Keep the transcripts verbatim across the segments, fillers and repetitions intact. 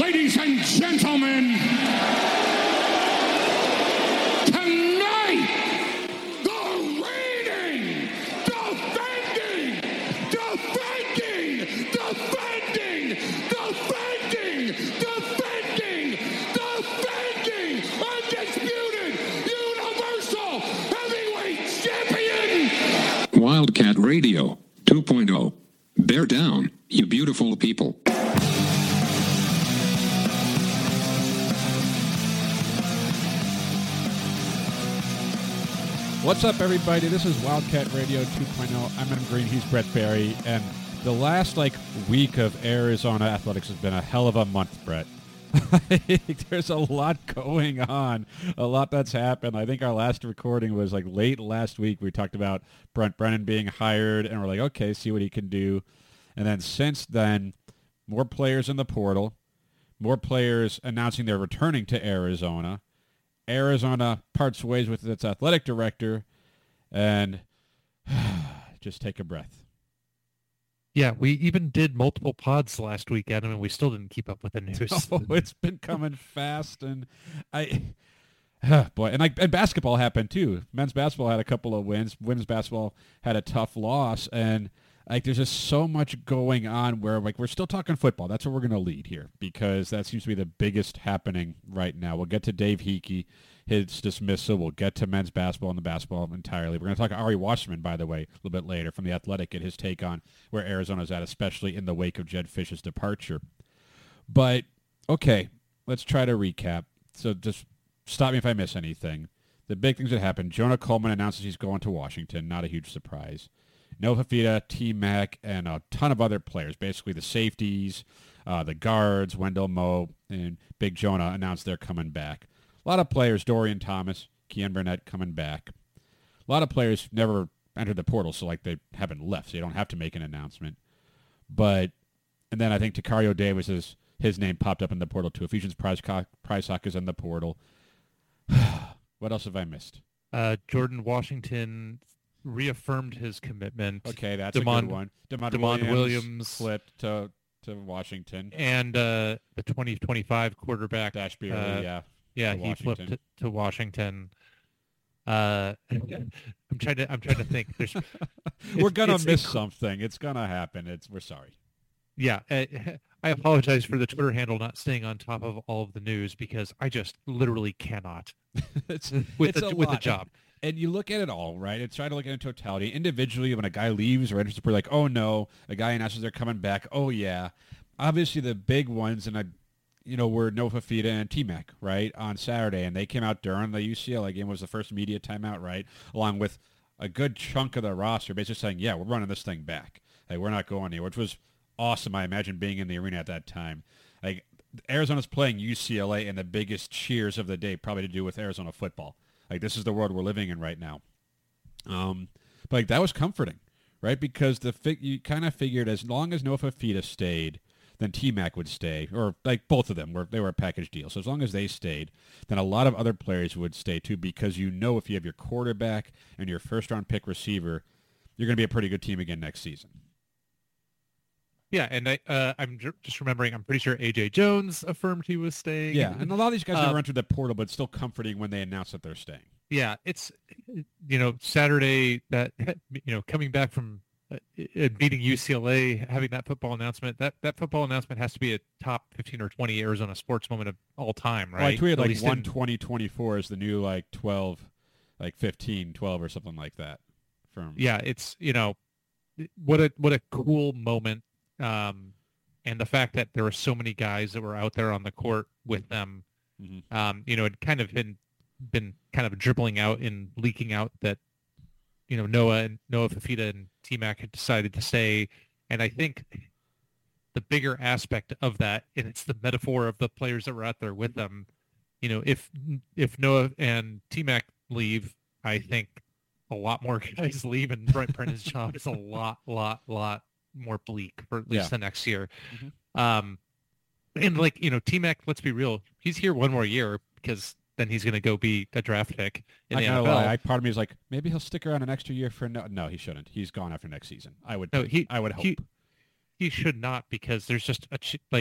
Ladies and gentlemen, tonight, the reigning, defending, defending, defending, defending, defending, defending, undisputed, universal heavyweight champion, Wildcat Radio two point oh. Bear down, you beautiful people. What's up, everybody? This is Wildcat Radio two point oh. I'm Adam Green. He's Brett Barry. And the last, like, week of Arizona athletics has been a hell of a month, Brett. There's a lot going on, a lot that's happened. I think our last recording was, like, late last week. We talked about Brent Brennan being hired, and we're like, okay, see what he can do. And then since then, more players in the portal, more players announcing they're returning to Arizona. Arizona parts ways with its athletic director, and just take a breath. Yeah, we even did multiple pods last week, Adam, and we still didn't keep up with the news. Oh, it's been coming fast, and I, boy, and like and basketball happened too. Men's basketball had a couple of wins. Women's basketball had a tough loss, and like there's just so much going on where like we're still talking football. That's what we're going to lead here because that seems to be the biggest happening right now. We'll get to Dave Hickey, his dismissal. We'll get to men's basketball and the basketball entirely. We're going to talk Ari Wasserman, by the way, a little bit later from The Athletic and his take on where Arizona's at, especially in the wake of Jedd Fisch's departure. But, okay, let's try to recap. So just stop me if I miss anything. The big things that happened, Jonah Coleman announces he's going to Washington. Not a huge surprise. Noah Fifita, T-Mac, and a ton of other players, basically the safeties, uh, the guards, Wendell Moe, and Big Jonah announced they're coming back. A lot of players, Dorian Thomas, Keon Burnett coming back. A lot of players never entered the portal, so like they haven't left, so you don't have to make an announcement. But, and then I think Takario Davis, is, his name popped up in the portal too. Ephesians Prysock is in the portal. What else have I missed? Uh, Jordan Washington reaffirmed his commitment. Okay, that's Demond, a good one. Demond, Demond Williams, Williams flipped to to Washington. And uh, the twenty twenty-five quarterback. Dash Beerley, uh, yeah. Yeah, to he Washington. flipped to, to Washington. Uh, I'm trying to. I'm trying to think. There's, we're gonna it's, miss it's, something. It's gonna happen. It's we're sorry. Yeah, uh, I apologize for the Twitter handle not staying on top of all of the news because I just literally cannot. it's with it's the, a with lot. the job. And you look at it all, right? It's trying to look at it in totality. Individually, when a guy leaves or enters the portal, like, oh no, a guy announces they're coming back. Oh yeah. Obviously, the big ones, and I, you know, were Noah Fifita and T-Mac, right, on Saturday, and they came out during the U C L A game. Was the first media timeout, right, along with a good chunk of the roster, basically saying, yeah, we're running this thing back. Like, we're not going anywhere, which was awesome. I imagine being in the arena at that time. Like, Arizona's playing U C L A, and the biggest cheers of the day probably to do with Arizona football. Like, this is the world we're living in right now. Um, but, like, that was comforting, right? Because the fig- you kind of figured as long as Noah Fifita stayed, then T-Mac would stay. Or, like, both of them, were they were a package deal. So as long as they stayed, then a lot of other players would stay, too, because you know if you have your quarterback and your first-round pick receiver, you're going to be a pretty good team again next season. Yeah, and I, uh, I'm just remembering, I'm pretty sure A J Jones affirmed he was staying. Yeah, and a lot of these guys um, never entered the portal, but it's still comforting when they announce that they're staying. Yeah, it's, you know, Saturday, that, you know, coming back from uh, beating U C L A, having that football announcement, that, that football announcement has to be a top fifteen or twenty Arizona sports moment of all time, right? Well, I tweeted At like one in... twenty twenty-four is the new like twelve, like fifteen, twelve or something like that. From Yeah, it's, you know, what a what a cool moment. Um, and the fact that there were so many guys that were out there on the court with them, mm-hmm. um, you know, it kind of been been kind of dribbling out and leaking out that, you know, Noah and Noah Fifita and T-Mac had decided to stay. And I think the bigger aspect of that, and it's the metaphor of the players that were out there with them, you know, if if Noah and T-Mac leave, I think a lot more guys leave, and Brent Brennan's job is a lot, lot, lot more bleak for at least yeah. the next year. Mm-hmm. Um, and like, you know, T-Mac, let's be real, he's here one more year because then he's going to go be a draft pick in I the N F L. N F L. I, part of me is like, maybe he'll stick around an extra year for no. No, he shouldn't. He's gone after next season. I would. No, he. I would hope. He, he should not, because there's just a ch- like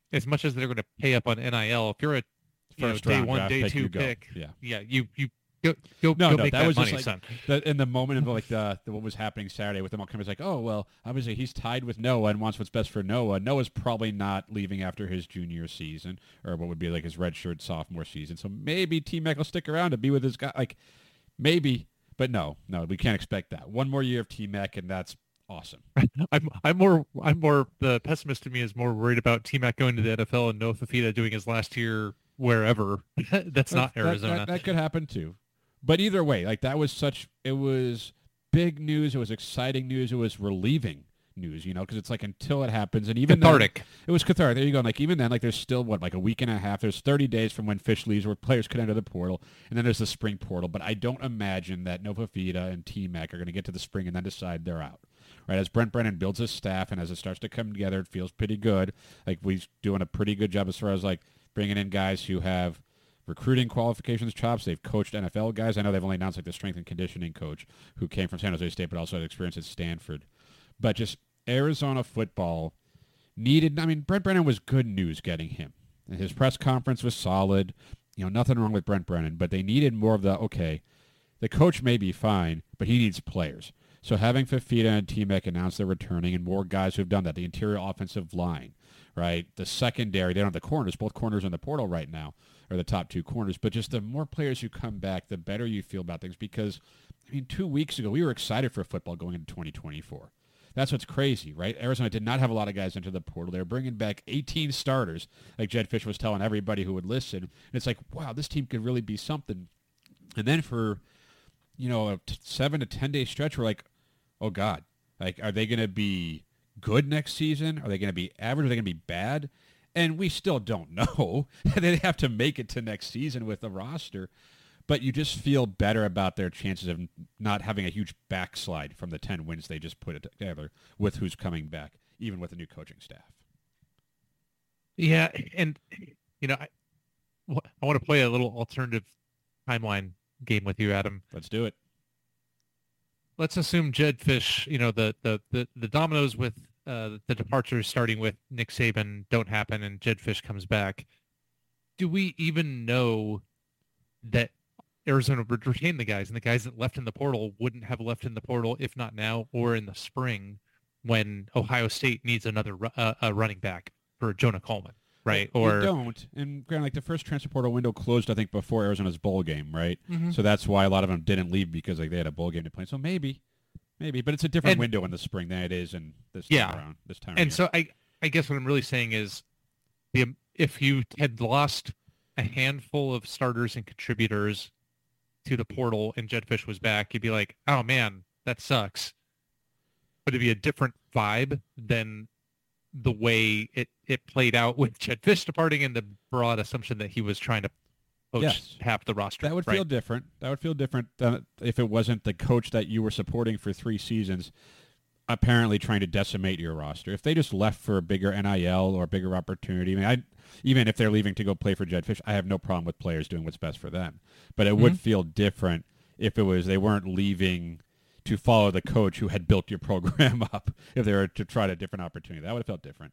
as much as they're going to pay up on N I L, if you're a you know, First day round one, draft day pick, two you go. pick, Yeah. yeah, you you go go, No, go no, make that that, was money, just son. like the, in the moment of like the, the what was happening Saturday with them all coming. It's like, oh well, obviously he's tied with Noah and wants what's best for Noah. Noah's probably not leaving after his junior season or what would be like his redshirt sophomore season. So maybe T-Mac will stick around to be with his guy. Like maybe, but no, no, we can't expect that. One more year of T-Mac and that's awesome. I'm I'm more I'm more the pessimist to me is more worried about T-Mac going to the N F L and Noah Fifita doing his last year wherever. That's not That- Arizona. That, that could happen too. But either way, like that was such, it was big news. It was exciting news. It was relieving news, you know, because it's like until it happens. And even Cathartic. Then, it was cathartic. There you go. And like even then, like there's still, what, like a week and a half. There's thirty days from when Fish leaves where players could enter the portal. And then there's the spring portal. But I don't imagine that Nova Fida and T-Mac are going to get to the spring and then decide they're out. Right, as Brent Brennan builds his staff and as it starts to come together, it feels pretty good. Like we're doing a pretty good job as far as like bringing in guys who have recruiting qualifications chops. They've coached N F L guys. I know they've only announced like the strength and conditioning coach who came from San Jose State but also had experience at Stanford. But just Arizona football needed, I mean, Brent Brennan was good news getting him. And his press conference was solid. You know, nothing wrong with Brent Brennan, but they needed more of the, okay, the coach may be fine, but he needs players. So having Fifita and T-Mac announce they're returning and more guys who've done that, the interior offensive line, right, the secondary, they don't have the corners. Both corners in the portal right now are the top two corners. But just the more players who come back, the better you feel about things because, I mean, two weeks ago, we were excited for football going into twenty twenty-four. That's what's crazy, right? Arizona did not have a lot of guys into the portal. They were bringing back eighteen starters, like Jed Fish was telling everybody who would listen. And it's like, wow, this team could really be something. And then for, you know, a t- seven to ten day stretch, we're like, oh, God, like, are they going to be good next season? Are they going to be average? Are they going to be bad? And we still don't know. They have to make it to next season with the roster. But you just feel better about their chances of not having a huge backslide from the ten wins they just put it together with who's coming back, even with the new coaching staff. Yeah, and, you know, I, I want to play a little alternative timeline game with you, Adam. Let's do it. Let's assume Jed Fish, you know, the, the, the, the dominoes with uh, the departures starting with Nick Saban don't happen and Jed Fish comes back. Do we even know that Arizona would retain the guys and the guys that left in the portal wouldn't have left in the portal, if not now or in the spring when Ohio State needs another uh, a running back for Jonah Coleman? Right, They or don't. And granted, like the first transfer portal window closed, I think, before Arizona's bowl game, right? Mhm. So that's why a lot of them didn't leave because like they had a bowl game to play. So maybe, maybe, but it's a different And- window in the spring than it is in this time Yeah. around. This time, of And year. so I, I guess what I'm really saying is, the if you had lost a handful of starters and contributors to the portal and Jed Fish was back, you'd be like, oh man, that sucks. But it'd be a different vibe than the way it, it played out with Jed Fish departing and the broad assumption that he was trying to coach Yes. half the roster. that would right? feel different. That would feel different than if it wasn't the coach that you were supporting for three seasons apparently trying to decimate your roster. If they just left for a bigger N I L or a bigger opportunity, I mean, I, even if they're leaving to go play for Jed Fish, I have no problem with players doing what's best for them. But it would Mhm. feel different if it was they weren't leaving to follow the coach who had built your program up if they were to try a different opportunity. That would have felt different.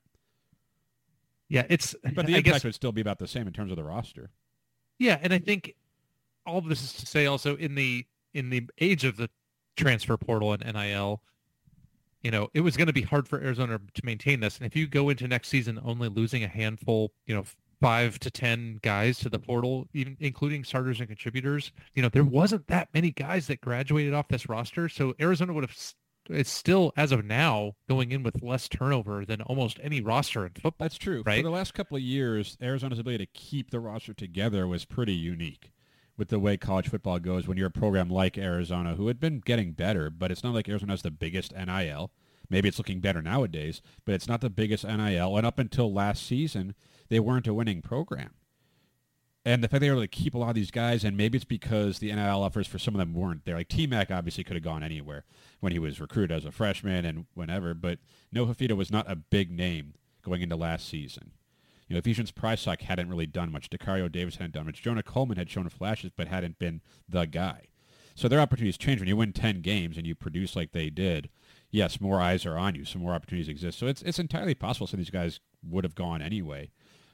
Yeah, it's But the I impact guess would still be about the same in terms of the roster. Yeah, and I think all of this is to say also in the in the age of the transfer portal and N I L, you know, it was going to be hard for Arizona to maintain this. And if you go into next season only losing a handful, you know, five to ten guys to the portal, even including starters and contributors, you know, there wasn't that many guys that graduated off this roster. So Arizona would have it's still, as of now, going in with less turnover than almost any roster in football. That's true. Right? For the last couple of years, Arizona's ability to keep the roster together was pretty unique with the way college football goes when you're a program like Arizona, who had been getting better, but it's not like Arizona has the biggest N I L. Maybe it's looking better nowadays, but it's not the biggest N I L. And up until last season, they weren't a winning program. And the fact they were able to keep a lot of these guys, and maybe it's because the N I L offers for some of them weren't there. Like T-Mac obviously could have gone anywhere when he was recruited as a freshman and whenever, but Noah Fifita was not a big name going into last season. You know, Ephesians Prysock hadn't really done much. Decario Davis hadn't done much. Jonah Coleman had shown flashes, but hadn't been the guy. So their opportunities change when you win ten games and you produce like they did. Yes, more eyes are on you, so more opportunities exist. So it's it's entirely possible some of these guys would have gone anyway.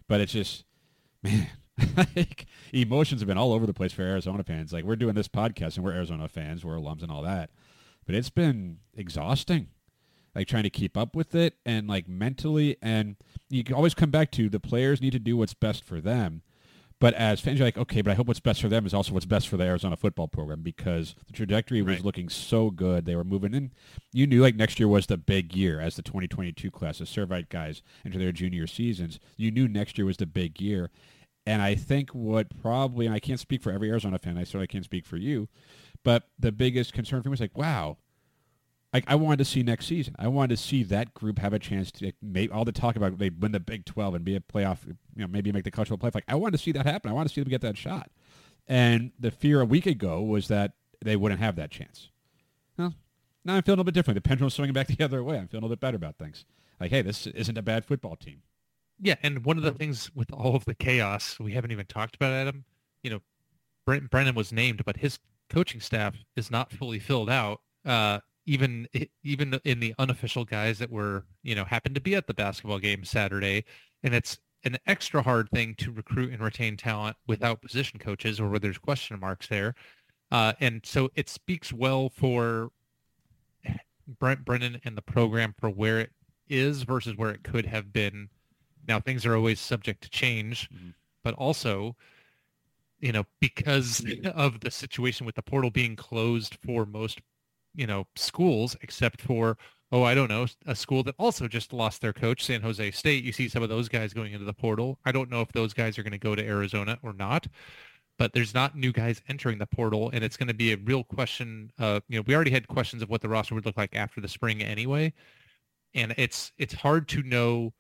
But it's just, man, like, emotions have been all over the place for Arizona fans. Like, we're doing this podcast and we're Arizona fans, we're alums and all that. But it's been exhausting, like trying to keep up with it and like mentally. And you can always come back to the players need to do what's best for them. But as fans, you're like, okay, but I hope what's best for them is also what's best for the Arizona football program, because the trajectory was Right. looking so good. They were moving in. You knew like next year was the big year as the twenty twenty-two class, the Servite guys into their junior seasons. You knew next year was the big year. And I think what probably, and I can't speak for every Arizona fan, I certainly can't speak for you, but the biggest concern for me was like, wow, like I wanted to see next season. I wanted to see that group have a chance to make all the talk about they win the Big twelve and be a playoff, you know, maybe make the college football playoff. Like I wanted to see that happen. I wanted to see them get that shot. And the fear a week ago was that they wouldn't have that chance. Well, now I'm feeling a little bit different. The pendulum's swinging back the other way. I'm feeling a little bit better about things. Like, hey, this isn't a bad football team. Yeah, and one of the things with all of the chaos, we haven't even talked about, Adam, you know, Brent Brennan was named, but his coaching staff is not fully filled out. Uh, even even in the unofficial guys that were, you know, happened to be at the basketball game Saturday. And it's an extra hard thing to recruit and retain talent without position coaches or where there's question marks there. Uh, and so it speaks well for Brent Brennan and the program for where it is versus where it could have been. Now, things are always subject to change, mm-hmm. but also, you know, because of the situation with the portal being closed for most, you know, schools, except for, oh, I don't know, a school that also just lost their coach, San Jose State. You see some of those guys going into the portal. I don't know if those guys are going to go to Arizona or not, but there's not new guys entering the portal, and it's going to be a real question. Uh, you know, we already had questions of what the roster would look like after the spring anyway, and it's it's hard to know,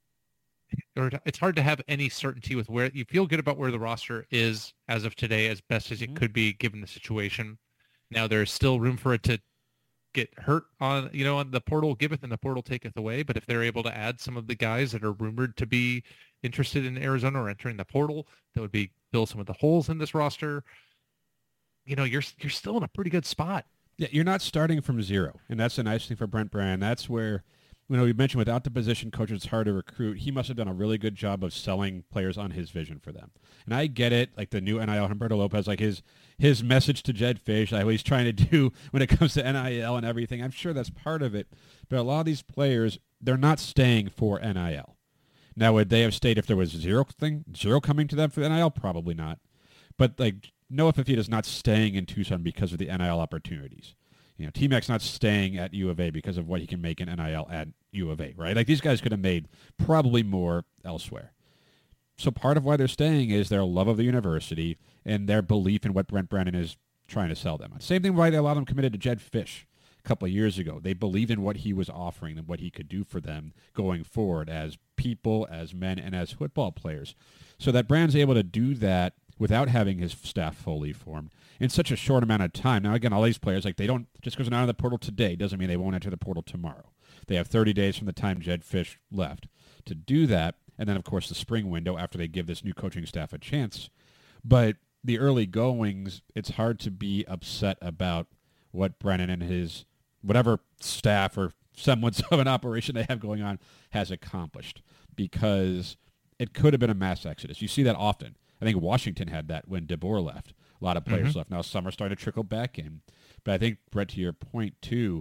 or it's hard to have any certainty with where you feel good about where the roster is as of today, as best as it mm-hmm. could be given the situation. Now there's still room for it to get hurt on, you know, on the portal giveth and the portal taketh away. But if they're able to add some of the guys that are rumored to be interested in Arizona or entering the portal, that would be fill some of the holes in this roster. You know, you're you're still in a pretty good spot. Yeah, you're not starting from zero, and that's the nice thing for Brent Brennan. That's where, you know, we mentioned without the position coach, it's hard to recruit. He must have done a really good job of selling players on his vision for them. And I get it, like the new N I L, Humberto Lopez, like his his message to Jed Fish, like what he's trying to do when it comes to N I L and everything. I'm sure that's part of it. But a lot of these players, they're not staying for N I L. Now, would they have stayed if there was zero thing, zero coming to them for N I L? Probably not. But like Noah Fifita's not staying in Tucson because of the N I L opportunities. You know, T-Mac's not staying at U of A because of what he can make in N I L at U of A, right? Like these guys could have made probably more elsewhere. So part of why they're staying is their love of the university and their belief in what Brent Brennan is trying to sell them. Same thing why they allowed them committed to Jed Fish a couple of years ago. They believed in what he was offering and what he could do for them going forward as people, as men, and as football players. So that Brand's able to do that without having his staff fully formed in such a short amount of time. Now, again, all these players, like they don't, just because they're not in the portal today doesn't mean they won't enter the portal tomorrow. They have thirty days from the time Jed Fish left to do that. And then, of course, the spring window after they give this new coaching staff a chance. But the early goings, it's hard to be upset about what Brennan and his whatever staff or semblance of an operation they have going on has accomplished, because it could have been a mass exodus. You see that often. I think Washington had that when DeBoer left. A lot of players mm-hmm. left. Now some are starting to trickle back in. But I think, Brett, to your point, too,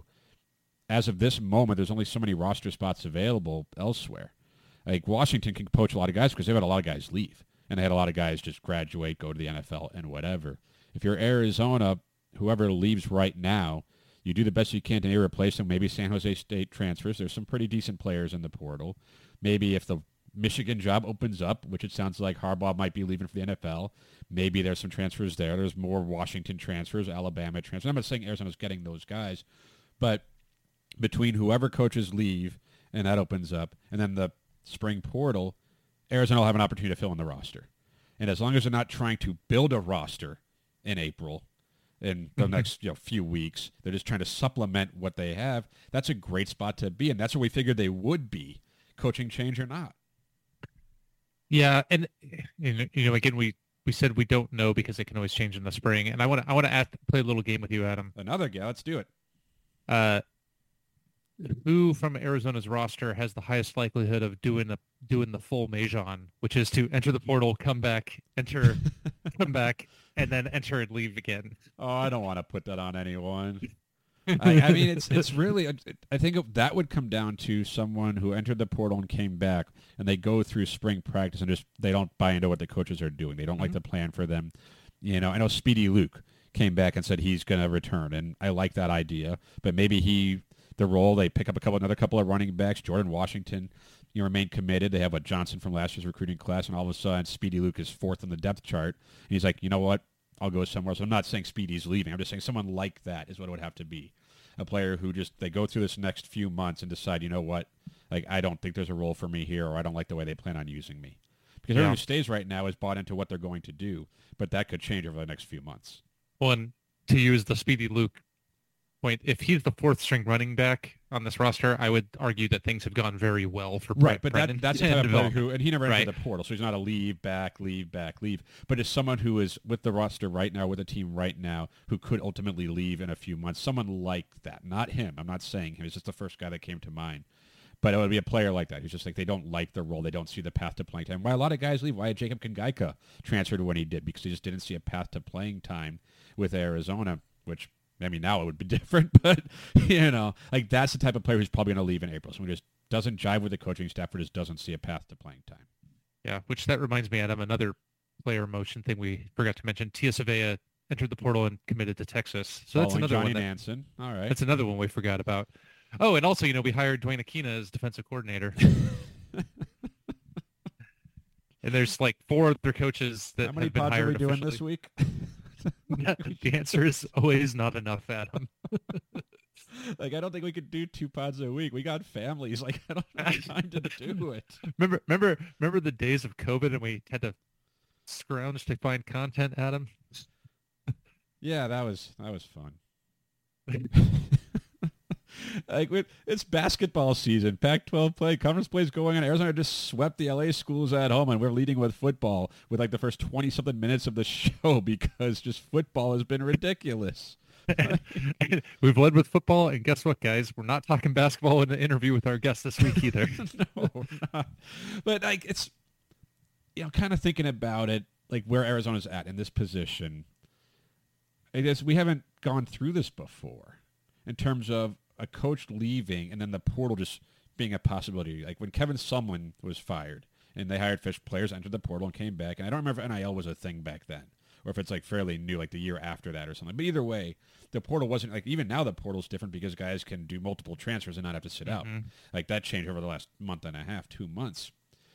as of this moment, there's only so many roster spots available elsewhere. Like Washington can poach a lot of guys because they've had a lot of guys leave. And they had a lot of guys just graduate, go to the N F L, and whatever. If you're Arizona, whoever leaves right now, you do the best you can to replace them. Maybe San Jose State transfers. There's some pretty decent players in the portal. Maybe if the Michigan job opens up, which it sounds like Harbaugh might be leaving for the N F L, maybe there's some transfers there. There's more Washington transfers, Alabama transfers. I'm not saying Arizona's getting those guys, but between whoever coaches leave and that opens up, and then the spring portal, Arizona will have an opportunity to fill in the roster. And as long as they're not trying to build a roster in April, in the next you know, few weeks, they're just trying to supplement what they have, that's a great spot to be. And that's where we figured they would be, coaching change or not. Yeah, and you know, again, we, we said we don't know because it can always change in the spring. And I want to I want to ask, play a little game with you, Adam. Another game. Let's do it. Uh, who from Arizona's roster has the highest likelihood of doing the doing the full Majon, which is to enter the portal, come back, enter, come back, and then enter and leave again. Oh, I don't want to put that on anyone. I, I mean, it's it's really. I think that would come down to someone who entered the portal and came back, and they go through spring practice and just they don't buy into what the coaches are doing. They don't mm-hmm. like the plan for them. You know, I know Speedy Luke came back and said he's going to return, and I like that idea. But maybe he, the role, they pick up a couple, another couple of running backs. Jordan Washington, you know, remain committed. They have a Johnson from last year's recruiting class, and all of a sudden Speedy Luke is fourth on the depth chart. And he's like, you know what? I'll go somewhere else. I'm not saying Speedy's leaving. I'm just saying someone like that is what it would have to be. A player who just, they go through this next few months and decide, you know what, like, I don't think there's a role for me here, or I don't like the way they plan on using me. Because yeah. everyone who stays right now is bought into what they're going to do, but that could change over the next few months. Well, and to use the Speedy Luke point, if he's the fourth string running back on this roster, I would argue that things have gone very well for right. Brett But Brennan. that, that's the type of player who, and he never entered right. the portal, so he's not a leave back, leave back, leave. But as someone who is with the roster right now, with the team right now, who could ultimately leave in a few months, someone like that, not him. I'm not saying him. He's just the first guy that came to mind. But it would be a player like that who's just like they don't like the role, they don't see the path to playing time. Why a lot of guys leave? Why Jacob Kangaika transferred when he did? Because he just didn't see a path to playing time with Arizona, which. I mean, now it would be different, but, you know, like that's the type of player who's probably going to leave in April. Someone who just doesn't jive with the coaching staff or just doesn't see a path to playing time. Yeah, which that reminds me, Adam, another player motion thing we forgot to mention. Tia Savea entered the portal and committed to Texas. So that's Following another Johnny one. That, Nansen. All right. That's another one we forgot about. Oh, and also, you know, we hired Dwayne Aquina as defensive coordinator. And there's like four other coaches that How many have been pods hired are we doing officially. this week? The answer is always not enough, Adam. Like, I don't think we could do two pods a week. We got families. Like, I don't have time to do it. Remember, remember, remember the days of COVID and we had to scrounge to find content, Adam? Yeah, that was that was fun. Like with, it's basketball season, Pac twelve play, conference plays going on. Arizona just swept the L A schools at home, and we're leading with football with like the first twenty something minutes of the show because just football has been ridiculous. We've led with football, and guess what, guys? We're not talking basketball in the interview with our guest this week either. No, we're not. But like it's, you know, kind of thinking about it, like where Arizona's at in this position. I guess we haven't gone through this before in terms of a coach leaving and then the portal just being a possibility. Like when Kevin Sumlin was fired and they hired fish players, entered the portal and came back. And I don't remember if N I L was a thing back then or if it's like fairly new, like the year after that or something. But either way, the portal wasn't like, even now the portal's different because guys can do multiple transfers and not have to sit mm-hmm. out. Like that changed over the last month and a half, two months.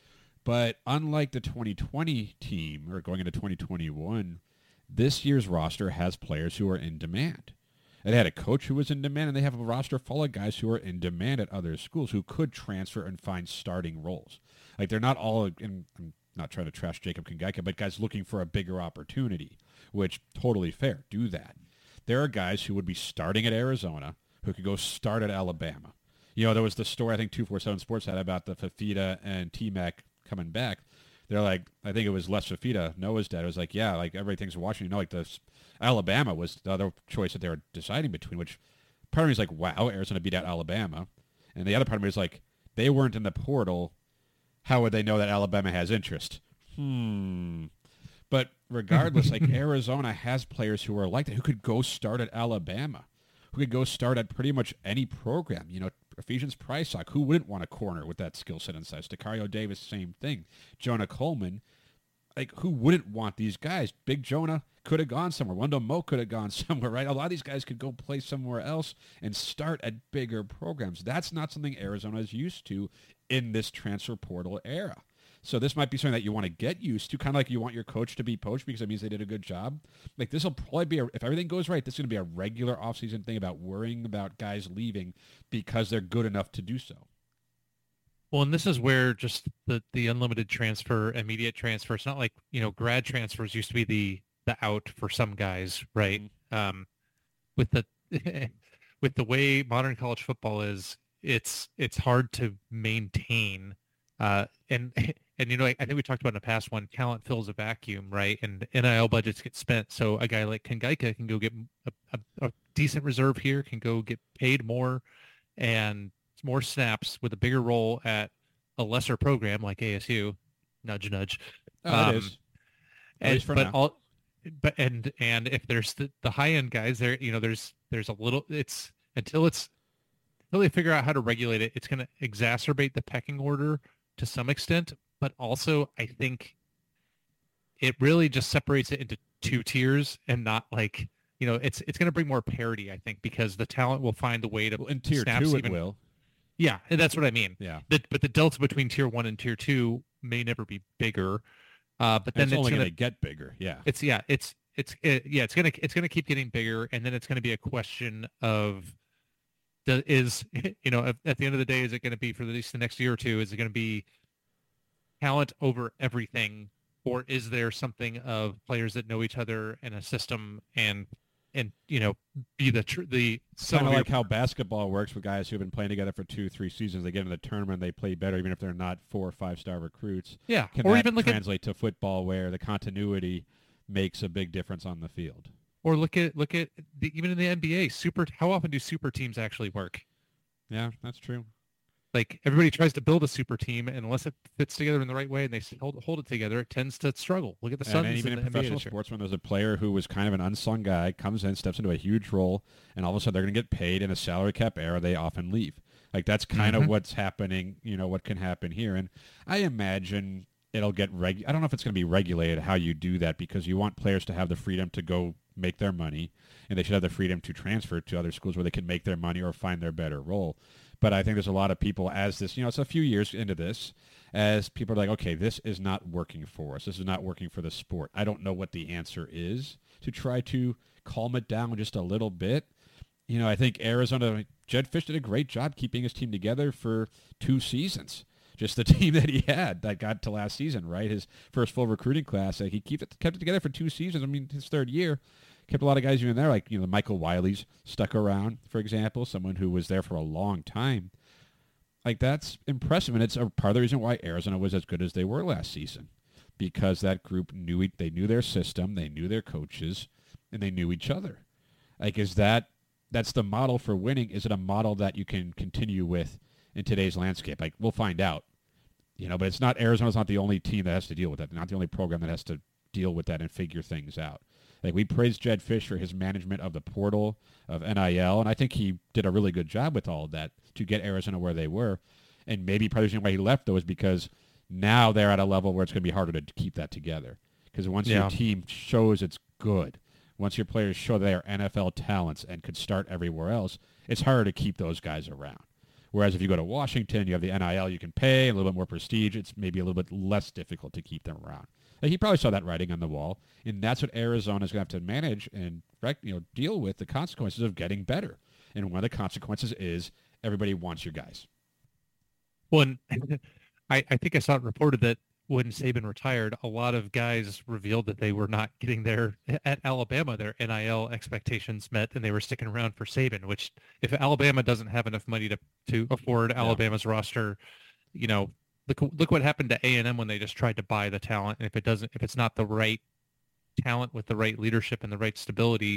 But unlike the twenty twenty team or going into twenty twenty-one, this year's roster has players who are in demand. And they had a coach who was in demand, and they have a roster full of guys who are in demand at other schools who could transfer and find starting roles. Like, they're not all, in, I'm not trying to trash Jacob Kangaika, but guys looking for a bigger opportunity, which, totally fair, do that. There are guys who would be starting at Arizona who could go start at Alabama. You know, there was the story I think two forty-seven Sports had about the Fafita and T-Mac coming back. They're like, I think it was Les Fafita, Noah's dad. It was like, yeah, like everything's Washington. You know, like this, Alabama was the other choice that they were deciding between, which part of me is like, wow, Arizona beat out Alabama. And the other part of me is like, they weren't in the portal. How would they know that Alabama has interest? Hmm. But regardless, like Arizona has players who are like that, who could go start at Alabama, who could go start at pretty much any program. You know, Ephesians Prysock, who wouldn't want a corner with that skill set and size? Decario Davis, same thing. Jonah Coleman, like who wouldn't want these guys? Big Jonah could have gone somewhere. Wendell Moe could have gone somewhere, right? A lot of these guys could go play somewhere else and start at bigger programs. That's not something Arizona is used to in this transfer portal era. So this might be something that you want to get used to, kind of like you want your coach to be poached because it means they did a good job. Like this will probably be, a, if everything goes right, this is going to be a regular offseason thing about worrying about guys leaving because they're good enough to do so. Well, and this is where just the, the unlimited transfer, immediate transfer, it's not like, you know, grad transfers used to be the, the out for some guys, right? Mm-hmm. Um, with the with the way modern college football is, it's it's hard to maintain. Uh, and and you know, I, I think we talked about in the past when talent fills a vacuum, right? And N I L budgets get spent, so a guy like Kangaika can go get a, a, a decent reserve here, can go get paid more, and more snaps with a bigger role at a lesser program like A S U, nudge nudge. Oh, um, it is. At and, least for but now. all, but and and if there's the, the high end guys there, you know, there's there's a little. It's until it's until they figure out how to regulate it, it's going to exacerbate the pecking order to some extent. But also, I think it really just separates it into two tiers and not like, you know, it's it's going to bring more parity, I think, because the talent will find a way to Well, in tier snaps two, even, it will. Yeah, and that's what I mean. Yeah. The, but the delta between tier one and tier two may never be bigger. Uh, but And then it's, it's, only gonna, going to get bigger. Yeah. it's yeah, it's it's it, yeah, it's gonna it's gonna keep getting bigger, and then it's gonna be a question of the is you know at, at the end of the day, is it going to be for at least the next year or two? Is it going to be talent over everything, or is there something of players that know each other in a system and and you know be the tr- the some Kind of of your- like how basketball works with guys who've been playing together for two, three seasons. They get in the tournament, they play better, even if they're not four or five star recruits. yeah, Can or that even look at translate to football, where the continuity makes a big difference on the field? or look at look at the, even in the N B A, super. How often do super teams actually work? Yeah, that's true. Like everybody tries to build a super team, and unless it fits together in the right way and they s- hold, hold it together, it tends to struggle. Look at the Suns And even in in the N B A professional this year. sports, when there's a player who was kind of an unsung guy, comes in, steps into a huge role, and all of a sudden they're going to get paid in a salary cap era, they often leave. Like that's kind Mhm. of what's happening, you know, what can happen here. And I imagine it'll get reg. I don't know if it's going to be regulated how you do that, because you want players to have the freedom to go make their money, and they should have the freedom to transfer to other schools where they can make their money or find their better role. But I think there's a lot of people, as this, you know, it's a few years into this, as people are like, okay, this is not working for us. This is not working for the sport. I don't know what the answer is to try to calm it down just a little bit. You know, I think Arizona, Jed Fish did a great job keeping his team together for two seasons. Just the team that he had that got to last season, right? His first full recruiting class. Like he kept it, kept it together for two seasons. I mean, his third year, kept a lot of guys in there, like, you know, Michael Wiley's stuck around, for example, someone who was there for a long time. Like, that's impressive, and it's a part of the reason why Arizona was as good as they were last season, because that group knew it, they knew their system, they knew their coaches, and they knew each other. Like, is that that's the model for winning? Is it a model that you can continue with in today's landscape? Like, we'll find out. You know, but it's not, Arizona's not the only team that has to deal with that. They're not the only program that has to deal with that and figure things out. Like, we praised Jed Fish for his management of the portal, of N I L, and I think he did a really good job with all of that to get Arizona where they were. And maybe part of the reason why he left, though, is because now they're at a level where it's going to be harder to keep that together. Because once Yeah. your team shows it's good, once your players show they are N F L talents and could start everywhere else, it's harder to keep those guys around. Whereas if you go to Washington, you have the N I L you can pay, a little bit more prestige. It's maybe a little bit less difficult to keep them around. Like, he probably saw that writing on the wall, and that's what Arizona's going to have to manage and, you know, deal with the consequences of getting better. And one of the consequences is everybody wants your guys. Well, and I, I think I saw it reported that when Saban retired, a lot of guys revealed that they were not getting their, at Alabama, their N I L expectations met, and they were sticking around for Saban, which if Alabama doesn't have enough money to, to afford Alabama's roster, you know, look, look what happened to A and M when they just tried to buy the talent. And if it doesn't, if it's not the right talent with the right leadership and the right stability,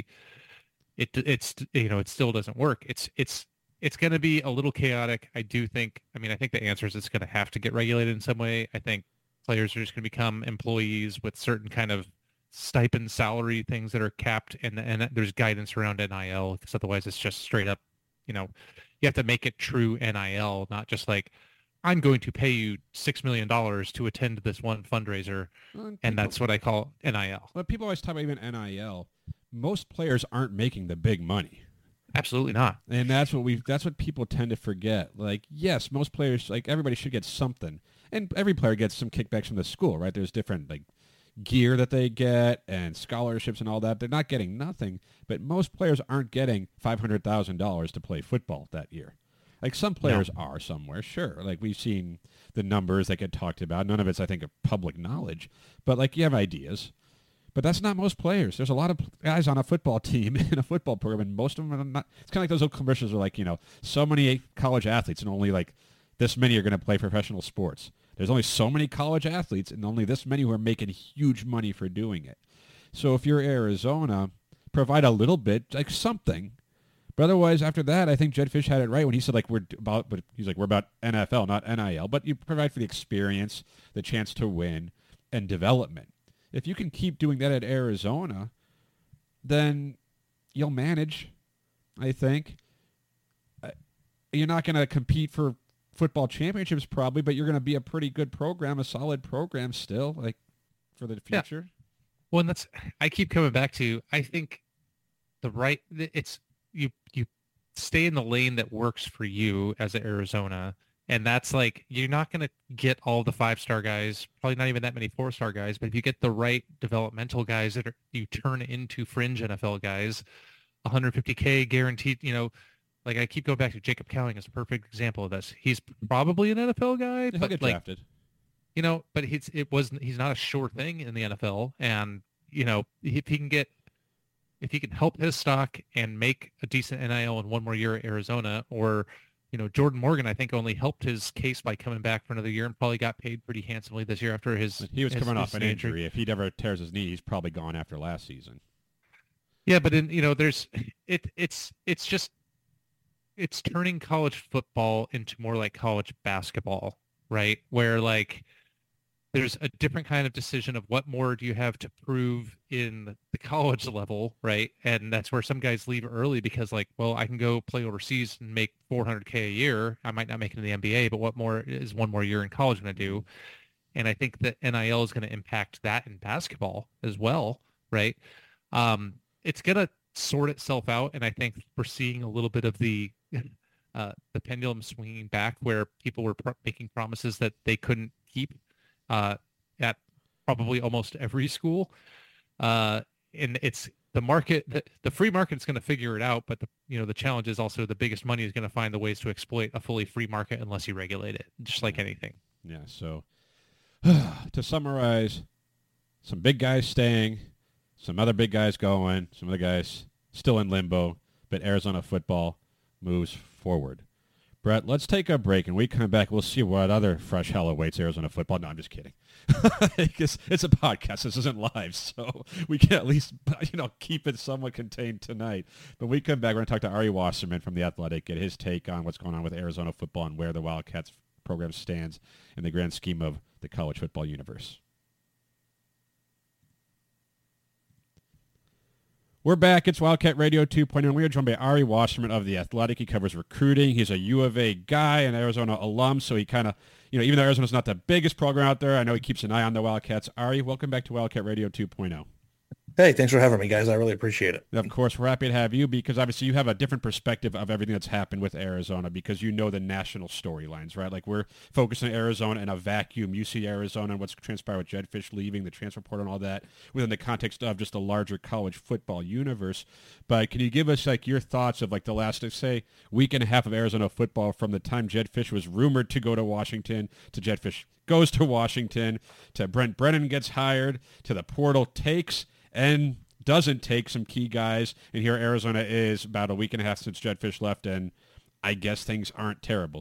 it, it's, you know, it still doesn't work. It's, it's, it's going to be a little chaotic. I do think, I mean, I think the answer is it's going to have to get regulated in some way. I think players are just going to become employees with certain kind of stipend salary things that are capped, and and there's guidance around N I L, because otherwise it's just straight up, you know, you have to make it true N I L, not just like, I'm going to pay you six million dollars to attend this one fundraiser, Well, and that's what I call N I L. But people always talk about even N I L. Most players aren't making the big money. Absolutely not. And that's what we that's what people tend to forget. Like, yes, most players, like, everybody should get something. And every player gets some kickbacks from the school, right? There's different, like, gear that they get and scholarships and all that. They're not getting nothing, but most players aren't getting five hundred thousand dollars to play football that year. Like, some players No. are somewhere, sure. Like, we've seen the numbers that get talked about. None of it's, I think, a public knowledge. But, like, you have ideas. But that's not most players. There's a lot of guys on a football team in a football program, and most of them are not. It's kind of like those old commercials where, like, you know, so many college athletes and only, like, this many are going to play professional sports. There's only so many college athletes and only this many who are making huge money for doing it. So if you're Arizona, provide a little bit, like something, But otherwise, after that, I think Jedd Fisch had it right when he said, like, we're about, but he's like, we're about N F L, not N I L. But you provide for the experience, the chance to win, and development. If you can keep doing that at Arizona, then you'll manage, I think. You're not going to compete for football championships probably, but you're going to be a pretty good program, a solid program still, like, for the future. Yeah. Well, and that's, I keep coming back to, I think the right, it's, you, you stay in the lane that works for you as a Arizona. And that's like, you're not going to get all the five-star guys, probably not even that many four-star guys, but if you get the right developmental guys that are, you turn into fringe N F L guys, one hundred fifty K guaranteed, you know, like I keep going back to Jacob Cowing as a perfect example of this. He's probably an N F L guy, He'll but get like, drafted. you know, but he's, it wasn't, he's not a sure thing in the N F L. And, you know, if he can get, if he can help his stock and make a decent N I L in one more year at Arizona, or, you know, Jordan Morgan, I think only helped his case by coming back for another year and probably got paid pretty handsomely this year after his, He was his, coming his off an injury. injury. If he ever tears his knee, he's probably gone after last season. Yeah. But in, you know, there's, it, it's, it's just, it's turning college football into more like college basketball, right? Where like there's a different kind of decision of what more do you have to prove in the college level, right? And that's where some guys leave early because like, well, I can go play overseas and make four hundred K a year. I might not make it in the N B A, but what more is one more year in college going to do? And I think that N I L is going to impact that in basketball as well, right? Um, it's going to sort itself out. And I think we're seeing a little bit of the uh, the pendulum swinging back where people were pro- making promises that they couldn't keep uh, at probably almost every school. Uh, and it's the market, the, the free market is going to figure it out. But the, you know, the challenge is also the biggest money is going to find the ways to exploit a fully free market unless you regulate it, just like anything. Yeah. So to summarize, some big guys staying, some other big guys going, some other guys still in limbo, but Arizona football moves forward. Brett, let's take a break, and we come back. We'll see what other fresh hell awaits Arizona football. No, I'm just kidding. it's, it's a podcast. This isn't live, so we can at least, you know, keep it somewhat contained tonight. But we come back. We're going to talk to Ari Wasserman from The Athletic, get his take on what's going on with Arizona football and where the Wildcats program stands in the grand scheme of the college football universe. We're back. It's Wildcat Radio two point oh, and we are joined by Ari Wasserman of The Athletic. He covers recruiting. He's a U of A guy, an Arizona alum, so he kind of, you know, even though Arizona's not the biggest program out there, I know he keeps an eye on the Wildcats. Ari, welcome back to Wildcat Radio two point oh. Hey, thanks for having me, guys. I really appreciate it. Of course, we're happy to have you because obviously you have a different perspective of everything that's happened with Arizona because you know the national storylines, right? Like we're focused on Arizona in a vacuum. You see Arizona and what's transpired with Jedd Fisch leaving, the transfer portal and all that within the context of just a larger college football universe. But can you give us like your thoughts of like the last, say, week and a half of Arizona football from the time Jedd Fisch was rumored to go to Washington to Jedd Fisch goes to Washington to Brent Brennan gets hired to the portal takes and doesn't take some key guys, and here Arizona is about a week and a half since Jedd Fisch left, and I guess things aren't terrible.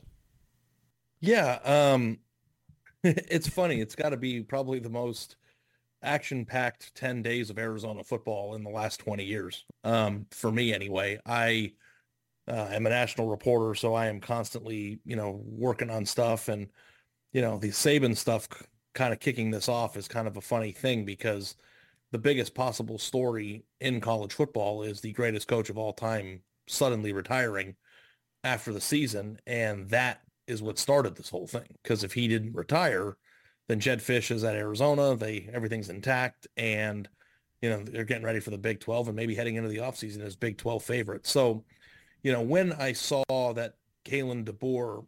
Yeah, um, it's funny. It's got to be probably the most action-packed ten days of Arizona football in the last twenty years, um, for me anyway. I uh, am a national reporter, so I am constantly, you know, working on stuff, and, you know, the Saban stuff kind of kicking this off is kind of a funny thing because the biggest possible story in college football is the greatest coach of all time suddenly retiring after the season. And that is what started this whole thing. Because if he didn't retire, then Jedd Fisch is at Arizona. They everything's intact. And, you know, they're getting ready for the Big twelve and maybe heading into the offseason as Big twelve favorites. So, you know, when I saw that Kalen DeBoer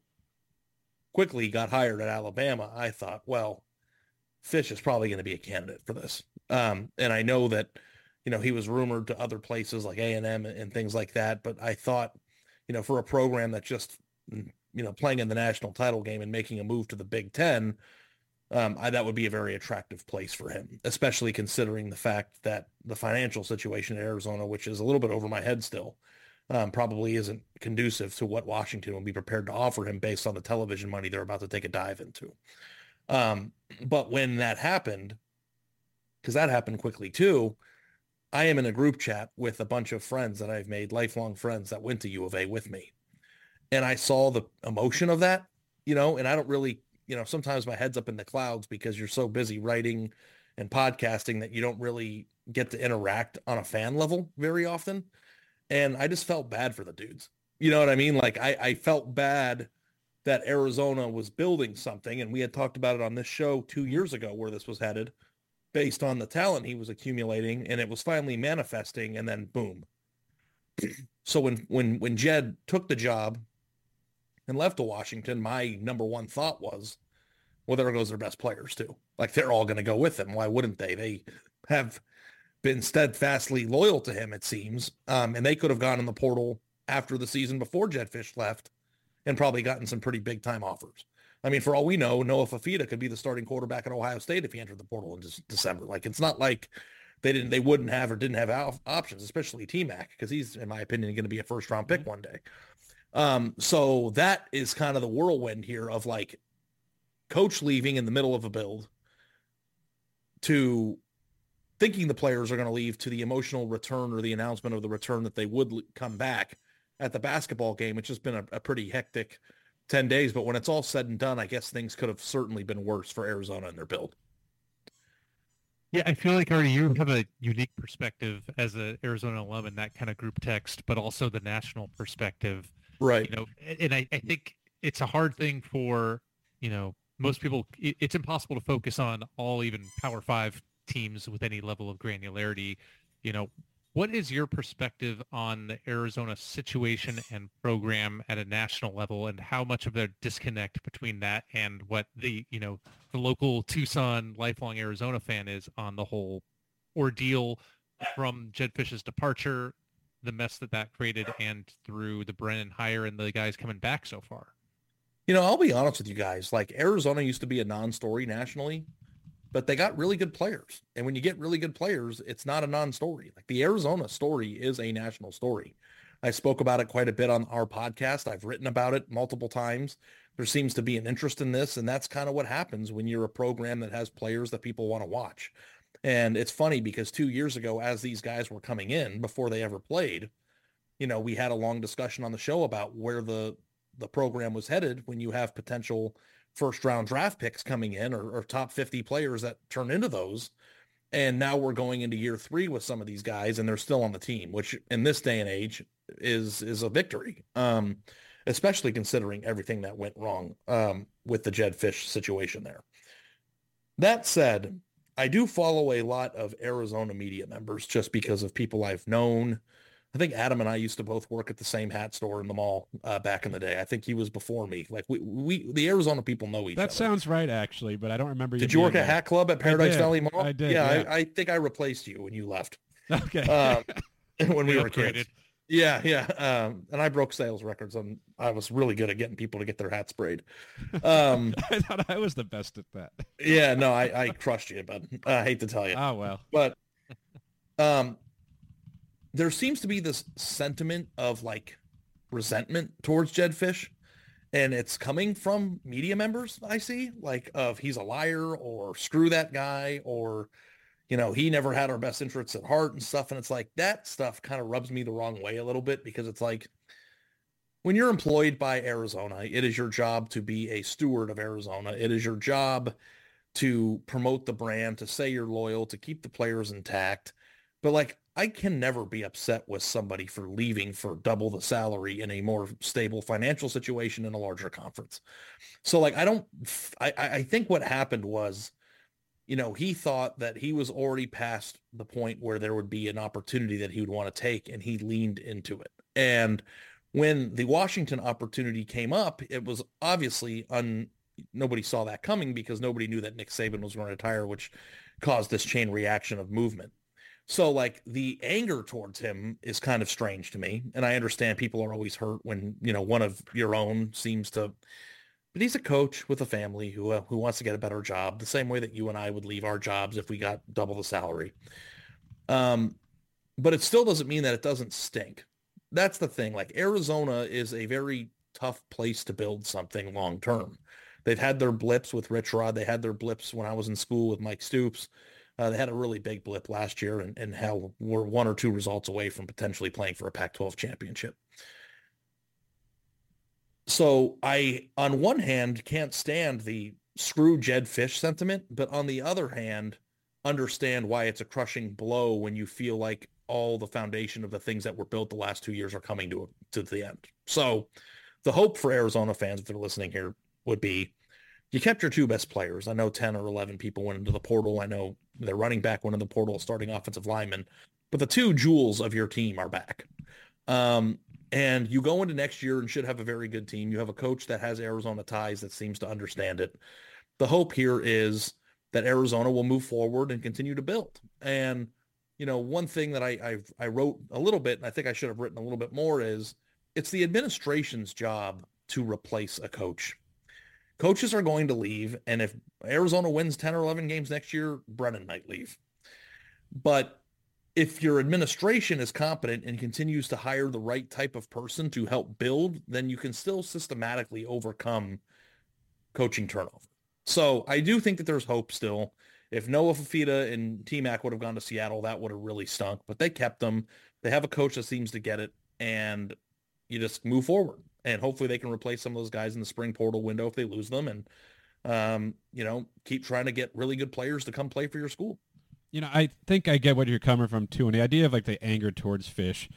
quickly got hired at Alabama, I thought, well, Fisch is probably going to be a candidate for this. Um, and I know that, you know, he was rumored to other places like A and M and, and things like that. But I thought, you know, for a program that just, you know, playing in the national title game and making a move to the Big Ten, um, I, that would be a very attractive place for him, especially considering the fact that the financial situation in Arizona, which is a little bit over my head still, um, probably isn't conducive to what Washington will be prepared to offer him based on the television money they're about to take a dive into. Um, but when that happened, because that happened quickly too, I am in a group chat with a bunch of friends that I've made, lifelong friends that went to U of A with me. And I saw the emotion of that, you know, and I don't really, you know, sometimes my head's up in the clouds because you're so busy writing and podcasting that you don't really get to interact on a fan level very often. And I just felt bad for the dudes. You know what I mean? Like I, I felt bad that Arizona was building something, and we had talked about it on this show two years ago where this was headed based on the talent he was accumulating, and it was finally manifesting, and then boom. So when when when Jed took the job and left to Washington, my number one thought was, well, there goes their best players too. Like they're all going to go with him. Why wouldn't they? They have been steadfastly loyal to him, it seems, um, and they could have gone in the portal after the season before Jed Fish left and probably gotten some pretty big time offers. I mean, for all we know, Noah Fifita could be the starting quarterback at Ohio State if he entered the portal in December. Like, it's not like they didn't, they wouldn't have or didn't have options, especially T-Mac, because he's, in my opinion, going to be a first round pick one day. Um, so that is kind of the whirlwind here of like coach leaving in the middle of a build to thinking the players are going to leave to the emotional return or the announcement of the return that they would come back at the basketball game. It's just been a, a pretty hectic ten days, but when it's all said and done, I guess things could have certainly been worse for Arizona and their build. Yeah, I feel like, Artie, you have a unique perspective as an Arizona alum in that kind of group text, but also the national perspective. Right. You know, and I, I think it's a hard thing for, you know, most people. It, it's impossible to focus on all even Power Five teams with any level of granularity. You know, what is your perspective on the Arizona situation and program at a national level, and how much of the disconnect between that and what the, you know, the local Tucson lifelong Arizona fan is on the whole ordeal from Jed Fish's departure, the mess that that created, and through the Brennan hire and the guys coming back so far? You know, I'll be honest with you guys. Like, Arizona used to be a non-story nationally, but they got really good players. And when you get really good players, it's not a non-story. Like, the Arizona story is a national story. I spoke about it quite a bit on our podcast. I've written about it multiple times. There seems to be an interest in this, and that's kind of what happens when you're a program that has players that people want to watch. And it's funny because two years ago, as these guys were coming in, before they ever played, you know, we had a long discussion on the show about where the, the program was headed when you have potential first round draft picks coming in, or, or top fifty players that turn into those. And now we're going into year three with some of these guys, and they're still on the team, which in this day and age is, is a victory. Um, especially considering everything that went wrong um, with the Jed Fish situation there. That said, I do follow a lot of Arizona media members just because of people I've known. I think Adam and I used to both work at the same hat store in the mall uh, back in the day. I think he was before me. Like we, we, the Arizona people know each that other. That sounds right, actually, but I don't remember. Did you work at Hat Club at Paradise Valley Mall? I did. Yeah, yeah. I, I think I replaced you when you left. Okay. Um, when we They were upgraded. kids. Yeah, yeah. Um, and I broke sales records, and I was really good at getting people to get their hats sprayed. Um, I thought I was the best at that. yeah, no, I, I crushed you, but I hate to tell you. Oh, well. But um, there seems to be this sentiment of like resentment towards Jed Fish, and it's coming from media members. I see, like, of he's a liar, or screw that guy, or, you know, he never had our best interests at heart and stuff. And it's like, that stuff kind of rubs me the wrong way a little bit, because it's like, when you're employed by Arizona, it is your job to be a steward of Arizona. It is your job to promote the brand, to say you're loyal, to keep the players intact. But like, I can never be upset with somebody for leaving for double the salary in a more stable financial situation in a larger conference. So like, I don't, I, I think what happened was, you know, he thought that he was already past the point where there would be an opportunity that he would want to take, and he leaned into it. And when the Washington opportunity came up, it was obviously un, nobody saw that coming, because nobody knew that Nick Saban was going to retire, which caused this chain reaction of movement. So like, the anger towards him is kind of strange to me. And I understand people are always hurt when, you know, one of your own seems to, but he's a coach with a family who uh, who wants to get a better job, the same way that you and I would leave our jobs if we got double the salary. Um, but it still doesn't mean that it doesn't stink. That's the thing. Like, Arizona is a very tough place to build something long term. They've had their blips with Rich Rod. They had their blips when I was in school with Mike Stoops. Uh, they had a really big blip last year, and, and hell, we're one or two results away from potentially playing for a Pac twelve championship. So I, on one hand, can't stand the screw Jedd Fisch sentiment, but on the other hand, understand why it's a crushing blow when you feel like all the foundation of the things that were built the last two years are coming to to the end. So the hope for Arizona fans, if they're listening here, would be you kept your two best players. I know ten or eleven people went into the portal. I know their running back went into the portal, starting offensive lineman, but the two jewels of your team are back. Um, and you go into next year and should have a very good team. You have a coach that has Arizona ties that seems to understand it. The hope here is that Arizona will move forward and continue to build. And, you know, one thing that I I've, I wrote a little bit, and I think I should have written a little bit more, is it's the administration's job to replace a coach. Coaches are going to leave, and if Arizona wins ten or eleven games next year, Brennan might leave. But if your administration is competent and continues to hire the right type of person to help build, then you can still systematically overcome coaching turnover. So I do think that there's hope still. If Noah Fifita and T-Mac would have gone to Seattle, that would have really stunk. But they kept them. They have a coach that seems to get it, and you just move forward. And hopefully they can replace some of those guys in the spring portal window if they lose them, and um, you know, keep trying to get really good players to come play for your school. You know, I think I get what you're coming from too, and the idea of like the anger towards Fisch,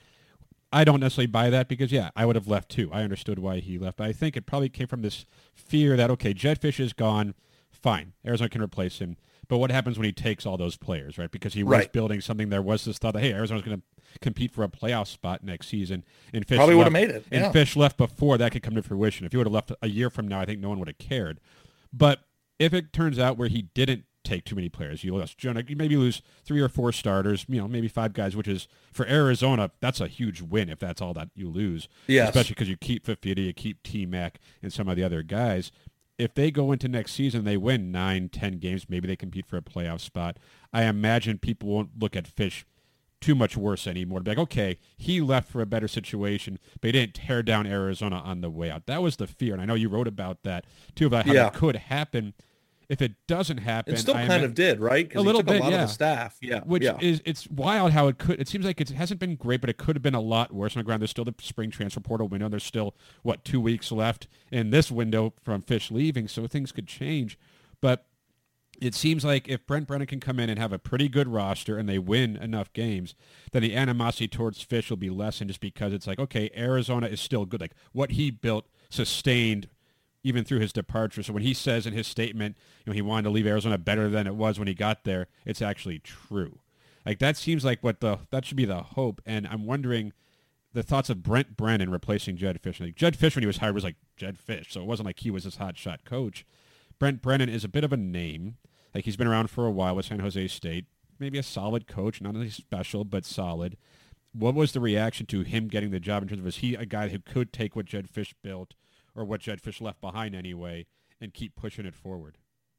I don't necessarily buy that because yeah, I would have left too. I understood why he left, but I think it probably came from this fear that okay, Jedd Fisch is gone, fine, Arizona can replace him. But what happens when he takes all those players, right? Because he was right. building something. There was this thought that, hey, Arizona's going to compete for a playoff spot next season. And Fisch probably would have left, made it. Yeah. And Fisch left before that could come to fruition. If he would have left a year from now, I think no one would have cared. But if it turns out where he didn't take too many players, you lost Jonah, you maybe lose three or four starters, you know, maybe five guys, which is, for Arizona, that's a huge win if that's all that you lose. Yes. Especially because you keep Fifita, you keep T-Mac, and some of the other guys. If they go into next season, they win nine, ten games, maybe they compete for a playoff spot. I imagine people won't look at Fisch too much worse anymore. Be like, okay, he left for a better situation, but he didn't tear down Arizona on the way out. That was the fear, and I know you wrote about that too, about how yeah. it could happen. If it doesn't happen, it still I kind ima- of did, right? A little he took bit, a lot yeah. of the staff, yeah. Which yeah. is, it's wild how it could. It seems like it hasn't been great, but it could have been a lot worse on the ground. There's still the spring transfer portal window. There's still what two weeks left in this window from Fisch leaving, so things could change. But it seems like if Brent Brennan can come in and have a pretty good roster and they win enough games, then the animosity towards Fisch will be lessened, just because it's like, okay, Arizona is still good. Like what he built sustained even through his departure. So when he says in his statement, you know, he wanted to leave Arizona better than it was when he got there, it's actually true. Like that seems like what the that should be the hope. And I'm wondering the thoughts of Brent Brennan replacing Jedd Fisch. Like Jedd Fisch when he was hired was like Jedd Fisch, so it wasn't like he was this hot shot coach. Brent Brennan is a bit of a name. Like he's been around for a while with San Jose State. Maybe a solid coach, not anything special, but solid. What was the reaction to him getting the job in terms of, is he a guy who could take what Jedd Fisch built, or what Jedd Fisch left behind anyway, and keep pushing it forward?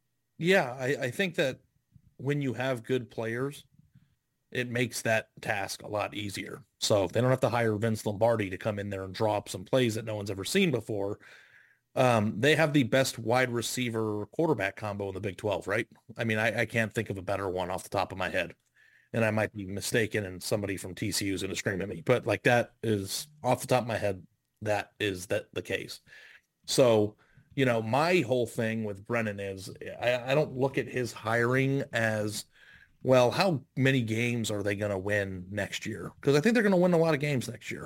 Yeah, I, I think that when you have good players, it makes that task a lot easier. So they don't have to hire Vince Lombardi to come in there and draw up some plays that no one's ever seen before. Um, they have the best wide receiver quarterback combo in the Big twelve, right? I mean, I, I can't think of a better one off the top of my head. And I might be mistaken, and somebody from T C U is going to scream at me. But like that is, off the top of my head, that is that the case. So, you know, my whole thing with Brennan is I, I don't look at his hiring as, well, how many games are they going to win next year? Because I think they're going to win a lot of games next year.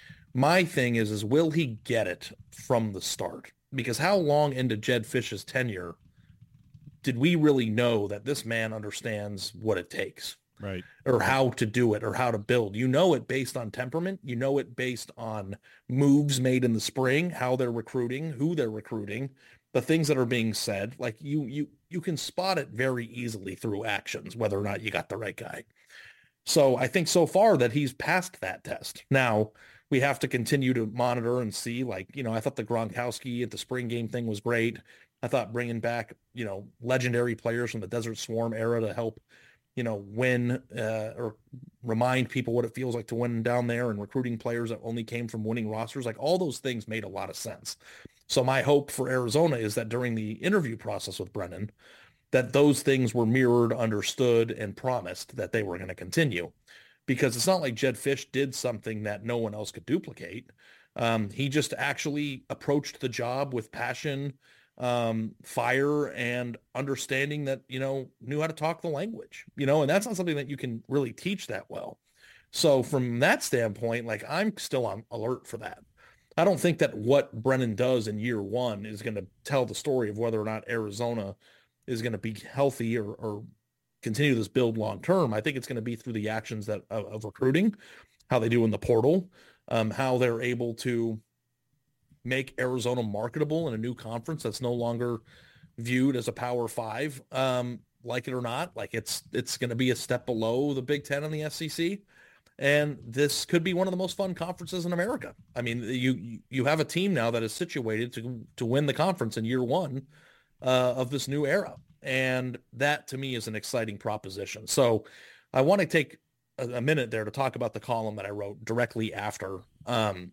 My thing is, is will he get it from the start? Because how long into Jedd Fisch's tenure did we really know that this man understands what it takes? Right. Or how to do it, or how to build. You know it based on temperament. You know it based on moves made in the spring, how they're recruiting, who they're recruiting, the things that are being said. Like you, you, you can spot it very easily through actions, whether or not you got the right guy. So I think so far that he's passed that test. Now we have to continue to monitor and see, like, you know, I thought the Gronkowski at the spring game thing was great. I thought bringing back, you know, legendary players from the Desert Swarm era to help, you know, win uh, or remind people what it feels like to win down there, and recruiting players that only came from winning rosters. Like all those things made a lot of sense. So my hope for Arizona is that during the interview process with Brennan, that those things were mirrored, understood, and promised that they were going to continue. Because it's not like Jedd Fisch did something that no one else could duplicate. Um, he just actually approached the job with passion, um, fire, and understanding that, you know, knew how to talk the language, you know, and that's not something that you can really teach that well. So from that standpoint, like, I'm still on alert for that. I don't think that what Brennan does in year one is going to tell the story of whether or not Arizona is going to be healthy or, or continue this build long term. I think it's going to be through the actions that of, of recruiting, how they do in the portal, um, how they're able to make Arizona marketable in a new conference that's no longer viewed as a Power Five, um, like it or not. Like, it's it's going to be a step below the Big Ten and the S E C. And this could be one of the most fun conferences in America. I mean, you you have a team now that is situated to to win the conference in year one uh, of this new era. And that, to me, is an exciting proposition. So I want to take a, a minute there to talk about the column that I wrote directly after um,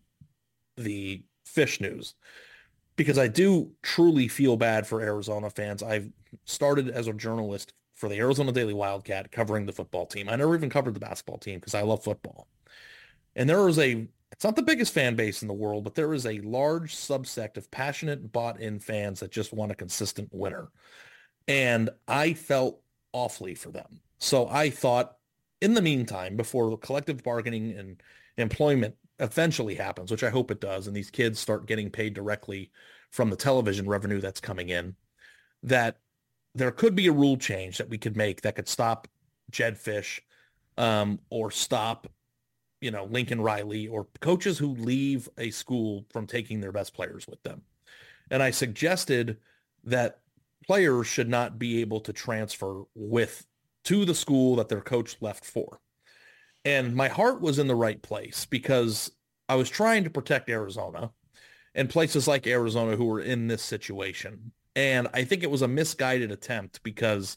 the Fisch news, because I do truly feel bad for Arizona fans. I've started as a journalist for the Arizona Daily Wildcat covering the football team. I never even covered the basketball team because I love football. And there is a, it's not the biggest fan base in the world, but there is a large subsect of passionate, bought-in fans that just want a consistent winner. And I felt awfully for them. So I thought, in the meantime, before the collective bargaining and employment eventually happens, which I hope it does, and these kids start getting paid directly from the television revenue that's coming in, that there could be a rule change that we could make that could stop Jedd Fisch um, or stop, you know, Lincoln Riley or coaches who leave a school from taking their best players with them. And I suggested that players should not be able to transfer with to the school that their coach left for. And my heart was in the right place because I was trying to protect Arizona and places like Arizona who were in this situation. And I think it was a misguided attempt because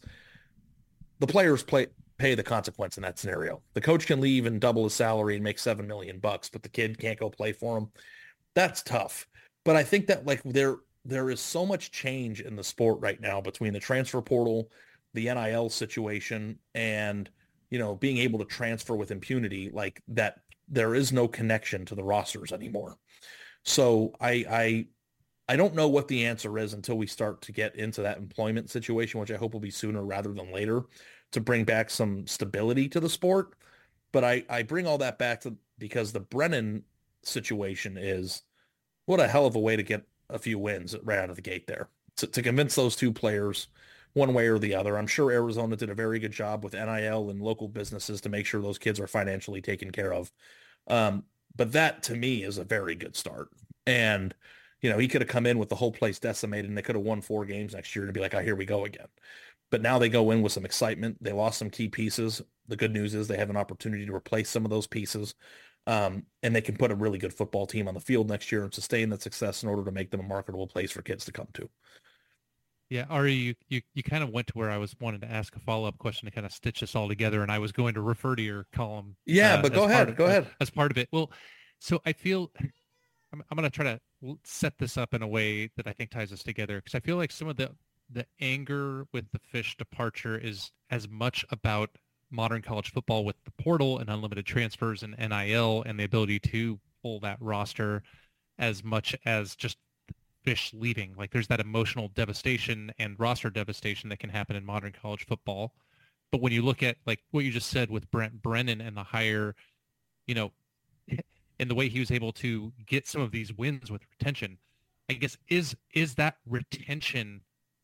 the players play, pay the consequence in that scenario. The coach can leave and double his salary and make seven million bucks, but the kid can't go play for him. That's tough. But I think that like there, there is so much change in the sport right now between the transfer portal, the N I L situation, and, you know, being able to transfer with impunity, like that there is no connection to the rosters anymore. So I, I, I don't know what the answer is until we start to get into that employment situation, which I hope will be sooner rather than later, to bring back some stability to the sport. But I, I bring all that back to because the Brennan situation is what a hell of a way to get a few wins right out of the gate there. To, to convince those two players one way or the other. I'm sure Arizona did a very good job with N I L and local businesses to make sure those kids are financially taken care of. Um, but that, to me, is a very good start. And you know, he could have come in with the whole place decimated and they could have won four games next year to be like, oh, here we go again. But now they go in with some excitement. They lost some key pieces. The good news is they have an opportunity to replace some of those pieces. Um, and they can put a really good football team on the field next year and sustain that success in order to make them a marketable place for kids to come to. Yeah, Ari, you, you, you kind of went to where I was wanting to ask a follow-up question to kind of stitch this all together, and I was going to refer to your column. Yeah, uh, but go ahead. Of, go ahead. As, as part of it. Well, so I feel I'm, I'm going to try to set this up in a way that I think ties us together, because I feel like some of the, the anger with the Fisch departure is as much about modern college football with the portal and unlimited transfers and N I L and the ability to pull that roster as much as just Fisch leaving. Like, there's that emotional devastation and roster devastation that can happen in modern college football. But when you look at like what you just said with Brent Brennan and the hire, you know, and the way he was able to get some of these wins with retention, I guess, is is that retention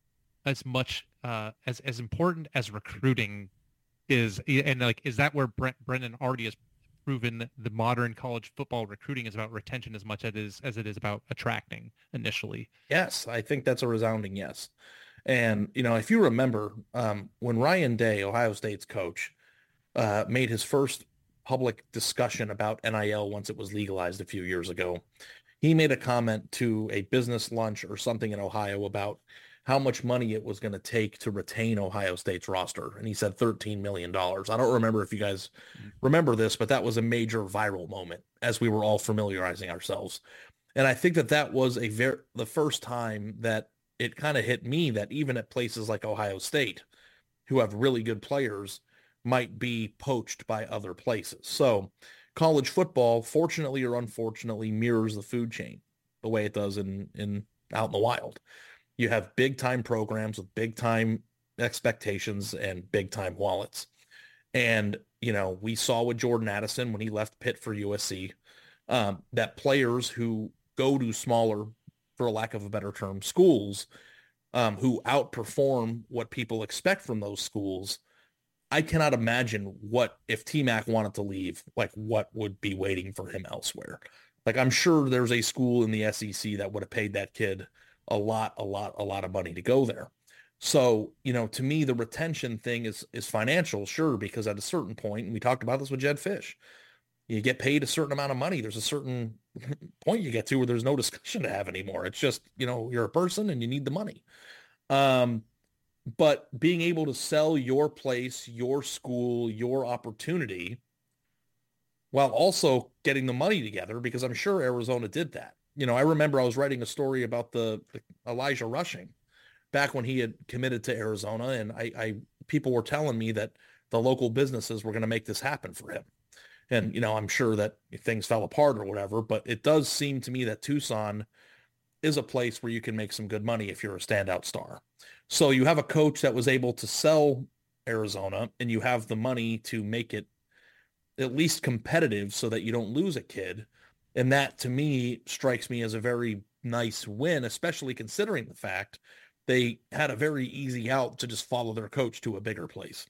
as much uh, as as important as recruiting is? And like, is that where Brent Brennan already has proven the modern college football recruiting is about retention as much as it is as it is about attracting initially? Yes, I think that's a resounding yes. And, you know, if you remember um, when Ryan Day, Ohio State's coach, uh, made his first public discussion about N I L once it was legalized a few years ago, he made a comment to a business lunch or something in Ohio about how much money it was going to take to retain Ohio State's roster. And he said thirteen million dollars. I don't remember if you guys remember this, but that was a major viral moment as we were all familiarizing ourselves. And I think that that was a very, the first time that it kind of hit me that even at places like Ohio State, who have really good players, might be poached by other places. So college football, fortunately or unfortunately, mirrors the food chain the way it does in, in out in the wild. You have big time programs with big time expectations and big time wallets. And, you know, we saw with Jordan Addison when he left Pitt for U S C, um, that players who go to smaller, for lack of a better term, schools, um, who outperform what people expect from those schools, I cannot imagine what, if T-Mac wanted to leave, like what would be waiting for him elsewhere. Like, I'm sure there's a school in the S E C that would have paid that kid a lot, a lot, a lot of money to go there. So, you know, to me, the retention thing is is financial, sure, because at a certain point, and we talked about this with Jedd Fisch, you get paid a certain amount of money. There's a certain point you get to where there's no discussion to have anymore. It's just, you know, you're a person and you need the money. Um, but being able to sell your place, your school, your opportunity, while also getting the money together, because I'm sure Arizona did that. You know, I remember I was writing a story about the, the Elijah Rushing back when he had committed to Arizona, and I, I people were telling me that the local businesses were going to make this happen for him. And, you know, I'm sure that things fell apart or whatever, but it does seem to me that Tucson is a place where you can make some good money if you're a standout star. So you have a coach that was able to sell Arizona, and you have the money to make it at least competitive so that you don't lose a kid. And that, to me, strikes me as a very nice win, especially considering the fact they had a very easy out to just follow their coach to a bigger place.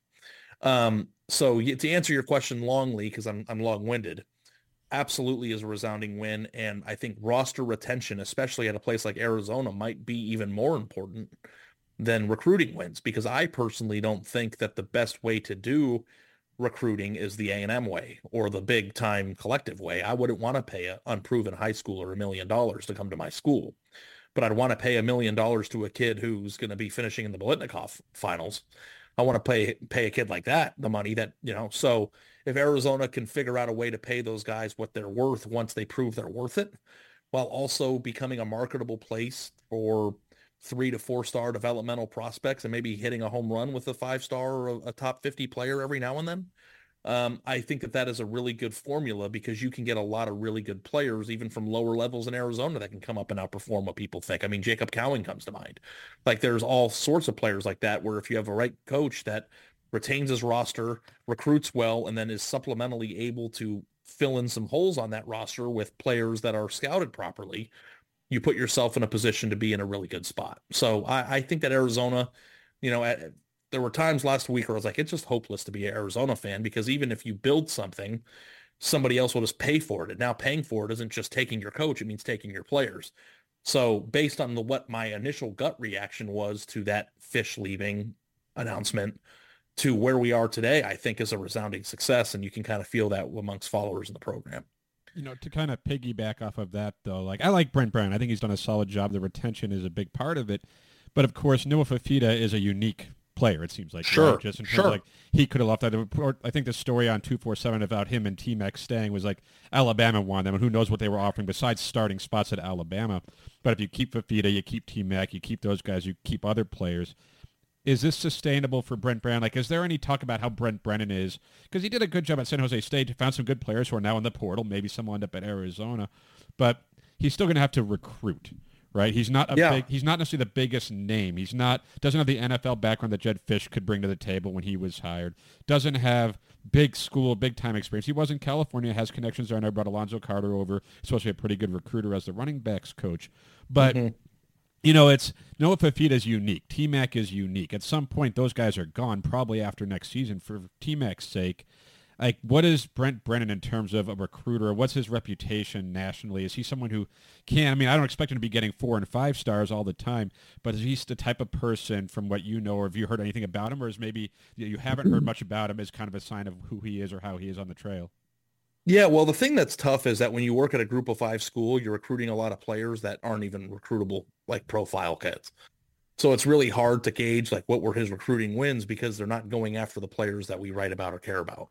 Um, so to answer your question longly, because I'm I'm long-winded, absolutely is a resounding win. And I think roster retention, especially at a place like Arizona, might be even more important than recruiting wins, because I personally don't think that the best way to do recruiting is the A and M way or the big time collective way. I wouldn't want to pay an unproven high schooler a million dollars to come to my school, but I'd want to pay a million dollars to a kid who's going to be finishing in the Biletnikoff finals. I want to pay pay a kid like that the money that, you know, so if Arizona can figure out a way to pay those guys what they're worth once they prove they're worth it, while also becoming a marketable place for three to four star developmental prospects and maybe hitting a home run with a five star or a, a top fifty player every now and then. Um, I think that that is a really good formula, because you can get a lot of really good players, even from lower levels in Arizona, that can come up and outperform what people think. I mean, Jacob Cowan comes to mind. Like, there's all sorts of players like that, where if you have a right coach that retains his roster, recruits well, and then is supplementally able to fill in some holes on that roster with players that are scouted properly, you put yourself in a position to be in a really good spot. So I, I think that Arizona, you know, at, there were times last week where I was like, it's just hopeless to be an Arizona fan, because even if you build something, somebody else will just pay for it. And now paying for it isn't just taking your coach, it means taking your players. So based on the, what my initial gut reaction was to that Fisch leaving announcement to where we are today, I think is a resounding success. And you can kind of feel that amongst followers in the program. You know, to kind of piggyback off of that, though, like, I like Brent Brennan. I think he's done a solid job. The retention is a big part of it. But, of course, Noah Fifita is a unique player, it seems like. Sure, right? Just in terms sure. of, like, he could have left that report. I think the story on two forty-seven about him and T-Mac staying was like Alabama wanted them, and who knows what they were offering besides starting spots at Alabama. But if you keep Fifita, you keep T-Mac, you keep those guys, you keep other players. Is this sustainable for Brent Brennan? Like, is there any talk about how Brent Brennan is? Because he did a good job at San Jose State, found some good players who are now in the portal. Maybe some will end up at Arizona. But he's still going to have to recruit, right? He's not a Yeah. big, he's not necessarily the biggest name. He's not, doesn't have the N F L background that Jedd Fisch could bring to the table when he was hired. Doesn't have big school, big time experience. He was in California, has connections there. I know brought Alonzo Carter over. He's supposed to be a pretty good recruiter as the running backs coach. But Mm-hmm. you know, it's Noah Fifita is unique. T-Mac is unique. At some point, those guys are gone, probably after next season. For T-Mac's sake, like, what is Brent Brennan in terms of a recruiter? What's his reputation nationally? Is he someone who can? I mean, I don't expect him to be getting four and five stars all the time, but is he the type of person, from what you know, or have you heard anything about him, or is maybe you haven't heard much about him as kind of a sign of who he is or how he is on the trail? Yeah, well, the thing that's tough is that when you work at a group of five school, you're recruiting a lot of players that aren't even recruitable, like profile kids. So it's really hard to gauge like what were his recruiting wins, because they're not going after the players that we write about or care about.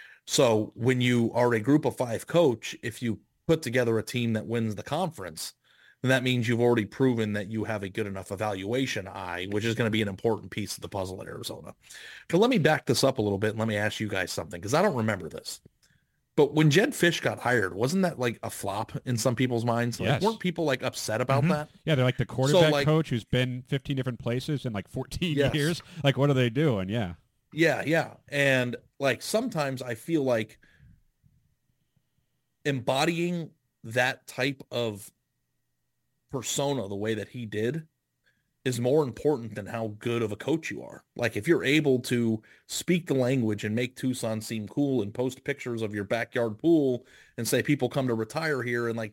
So when you are a group of five coach, if you put together a team that wins the conference, then that means you've already proven that you have a good enough evaluation eye, which is going to be an important piece of the puzzle at Arizona. But let me back this up a little bit and let me ask you guys something, because I don't remember this. But when Jedd Fisch got hired, wasn't that like a flop in some people's minds? Like, Yes. weren't people like upset about Mhm. that? Yeah, they're like the quarterback like- coach who's been fifteen different places in like fourteen Yes. years. Like, what are they doing? Yeah. Yeah, yeah. And like sometimes I feel like embodying that type of persona the way that he did is more important than how good of a coach you are. Like if you're able to speak the language and make Tucson seem cool and post pictures of your backyard pool and say people come to retire here and like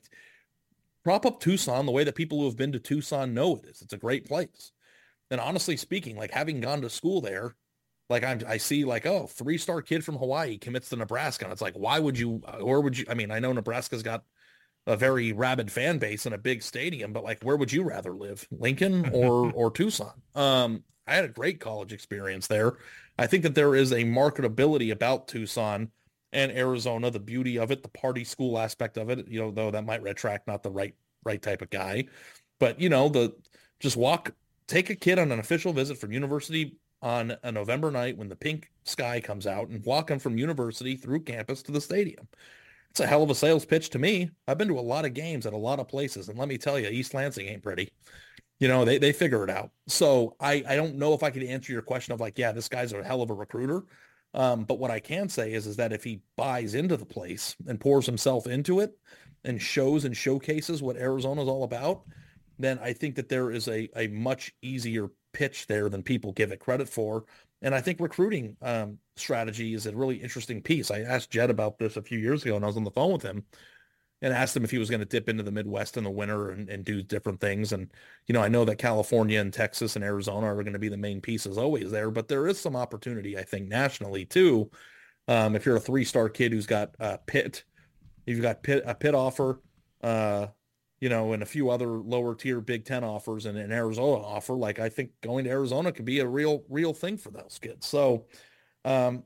prop up Tucson the way that people who have been to Tucson know it is. It's a great place. And honestly speaking, like having gone to school there, like I'm, I see like, oh, three-star kid from Hawaii commits to Nebraska. And it's like, why would you, or would you, I mean, I know Nebraska's got a very rabid fan base and a big stadium, but like, where would you rather live, Lincoln or, or Tucson? Um, I had a great college experience there. I think that there is a marketability about Tucson and Arizona, the beauty of it, the party school aspect of it, you know, though that might retract not the right, right type of guy, but you know, the, just walk, take a kid on an official visit from university on a November night when the pink sky comes out and walk them from university through campus to the stadium. It's a hell of a sales pitch to me. I've been to a lot of games at a lot of places, and let me tell you, East Lansing ain't pretty. You know, they they figure it out. So I, I don't know if I could answer your question of like, yeah, this guy's a hell of a recruiter. Um, but what I can say is, is that if he buys into the place and pours himself into it and shows and showcases what Arizona's all about, then I think that there is a, a much easier pitch there than people give it credit for. And I think recruiting um, strategy is a really interesting piece. I asked Jed about this a few years ago, and I was on the phone with him and asked him if he was going to dip into the Midwest in the winter and, and do different things. And, you know, I know that California and Texas and Arizona are going to be the main pieces always there, but there is some opportunity, I think, nationally too. Um, if you're a three-star kid who's got uh, Pitt, if you've got Pitt, a Pitt offer, uh, you know, and a few other lower tier Big Ten offers and an Arizona offer, like I think going to Arizona could be a real, real thing for those kids. So um,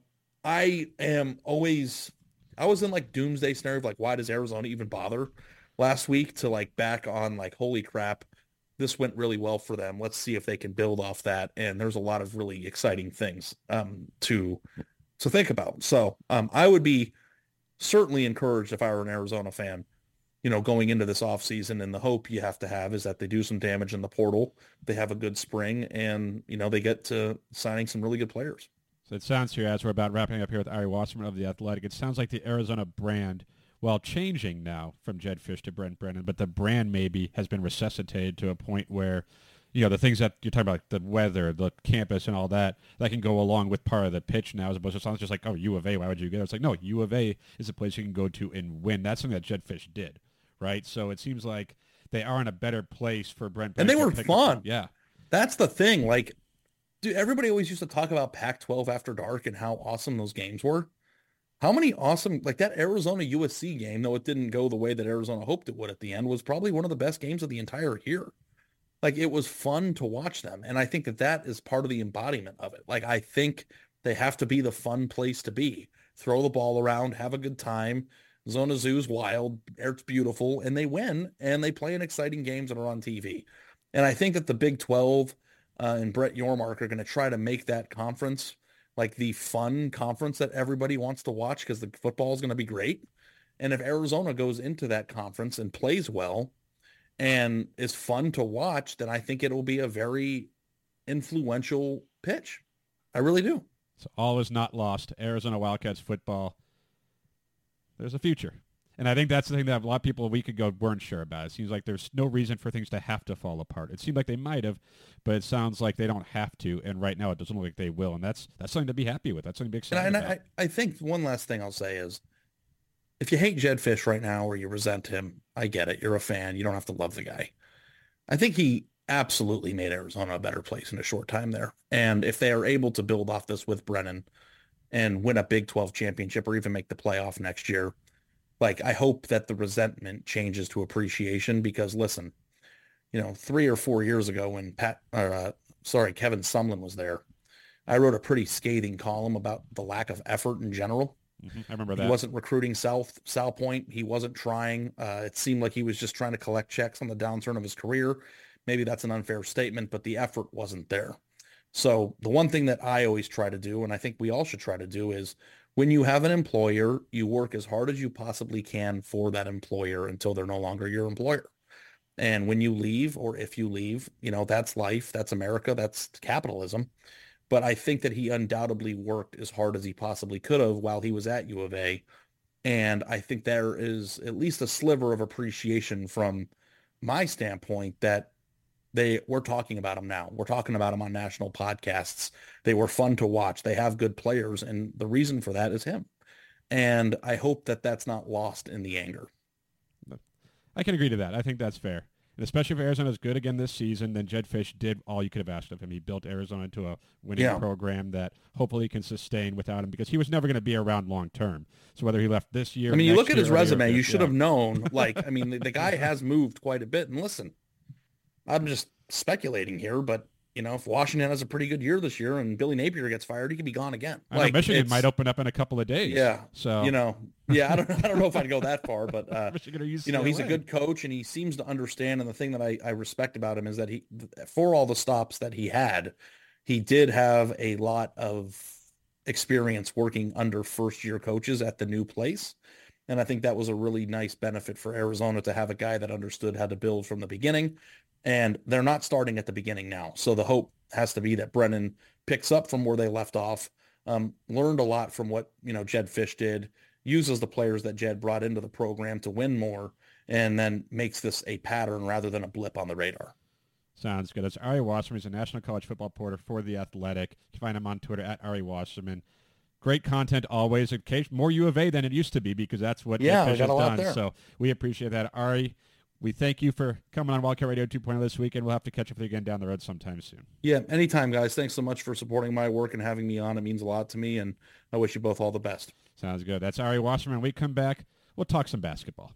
I am always, I was in like doomsday scenario of like, why does Arizona even bother last week to like back on like, holy crap, this went really well for them. Let's see if they can build off that. And there's a lot of really exciting things um, to, to think about. So um, I would be certainly encouraged if I were an Arizona fan, you know, going into this offseason, and the hope you have to have is that they do some damage in the portal. They have a good spring and, you know, they get to signing some really good players. So it sounds here, as we're about wrapping up here with Ari Wasserman of The Athletic, it sounds like the Arizona brand, while changing now from Jedd Fisch to Brent Brennan, but the brand maybe has been resuscitated to a point where, you know, the things that you're talking about, like the weather, the campus and all that, that can go along with part of the pitch now, as opposed to something just like, oh, U of A, why would you get it? It's like, no, U of A is a place you can go to and win. That's something that Jedd Fisch did, right? So it seems like they are in a better place for Brent Brennan. And they were to pick fun. up- Yeah. That's the thing. Like, dude, everybody always used to talk about Pac twelve after dark and how awesome those games were. How many awesome, like that Arizona U S C game, though it didn't go the way that Arizona hoped it would at the end, was probably one of the best games of the entire year. Like, it was fun to watch them. And I think that that is part of the embodiment of it. Like, I think they have to be the fun place to be. Throw the ball around, have a good time. Zona Zoo's wild, it's beautiful, and they win, and they play in exciting games that are on T V. And I think that the Big twelve uh, and Brett Yormark are going to try to make that conference like the fun conference that everybody wants to watch, because the football is going to be great. And if Arizona goes into that conference and plays well and is fun to watch, then I think it will be a very influential pitch. I really do. So all is not lost. Arizona Wildcats football, there's a future. And I think that's the thing that a lot of people a week ago weren't sure about. It seems like there's no reason for things to have to fall apart. It seemed like they might have, but it sounds like they don't have to. And right now it doesn't look like they will. And that's that's something to be happy with. That's something to be excited And, I, about. and I, I think one last thing I'll say is, if you hate Jedd Fisch right now or you resent him, I get it. You're a fan. You don't have to love the guy. I think he absolutely made Arizona a better place in a short time there. And if they are able to build off this with Brennan and win a Big twelve championship or even make the playoff next year, like, I hope that the resentment changes to appreciation, because listen, you know, three or four years ago when Pat, or, uh, sorry, Kevin Sumlin was there, I wrote a pretty scathing column about the lack of effort in general Mm-hmm. I remember He that. wasn't recruiting South Sal Point. He wasn't trying. Uh, it seemed like he was just trying to collect checks on the downturn of his career. Maybe that's an unfair statement, but the effort wasn't there. So the one thing that I always try to do, and I think we all should try to do, is when you have an employer, you work as hard as you possibly can for that employer until they're no longer your employer. And when you leave, or if you leave, you know, that's life, that's America, that's capitalism. But I think that he undoubtedly worked as hard as he possibly could have while he was at U of A. And I think there is at least a sliver of appreciation from my standpoint that they we're talking about him now. We're talking about him on national podcasts. They were fun to watch. They have good players. And the reason for that is him. And I hope that that's not lost in the anger. I can agree to that. I think that's fair. And especially if Arizona's good again this season, then Jedd Fisch did all you could have asked of him. He built Arizona into a winning Yeah. program that hopefully can sustain without him, because he was never going to be around long term. So whether he left this year, I mean, you next look at year, his or the year resume, after, you should yeah. have known. Like, I mean, the, the guy has moved quite a bit. And listen, I'm just speculating here, but, you know, if Washington has a pretty good year this year and Billy Napier gets fired, he could be gone again. I know Like, Michigan it's- might open up in a couple of days. Yeah. So You know, yeah, I don't, I don't know if I'd go that far, but, uh, Michigan or U C you L A. know, he's a good coach and he seems to understand. And the thing that I, I respect about him is that he, for all the stops that he had, he did have a lot of experience working under first year coaches at the new place. And I think that was a really nice benefit for Arizona to have a guy that understood how to build from the beginning. And they're not starting at the beginning now. So the hope has to be that Brennan picks up from where they left off, um, learned a lot from what, you know, Jedd Fisch did, uses the players that Jed brought into the program to win more, and then makes this a pattern rather than a blip on the radar. Sounds good. That's Ari Wasserman. He's a national college football reporter for The Athletic. You can find him on Twitter at Ari Wasserman. Great content always. More U of A than it used to be, because that's what Yeah, Jedd Fisch we got has a lot done. there. So we appreciate that. Ari, we thank you for coming on Wildcat Radio two point oh this week, and we'll have to catch up with you again down the road sometime soon. Yeah, anytime, guys. Thanks so much for supporting my work and having me on. It means a lot to me, and I wish you both all the best. Sounds good. That's Ari Wasserman. When we come back, we'll talk some basketball.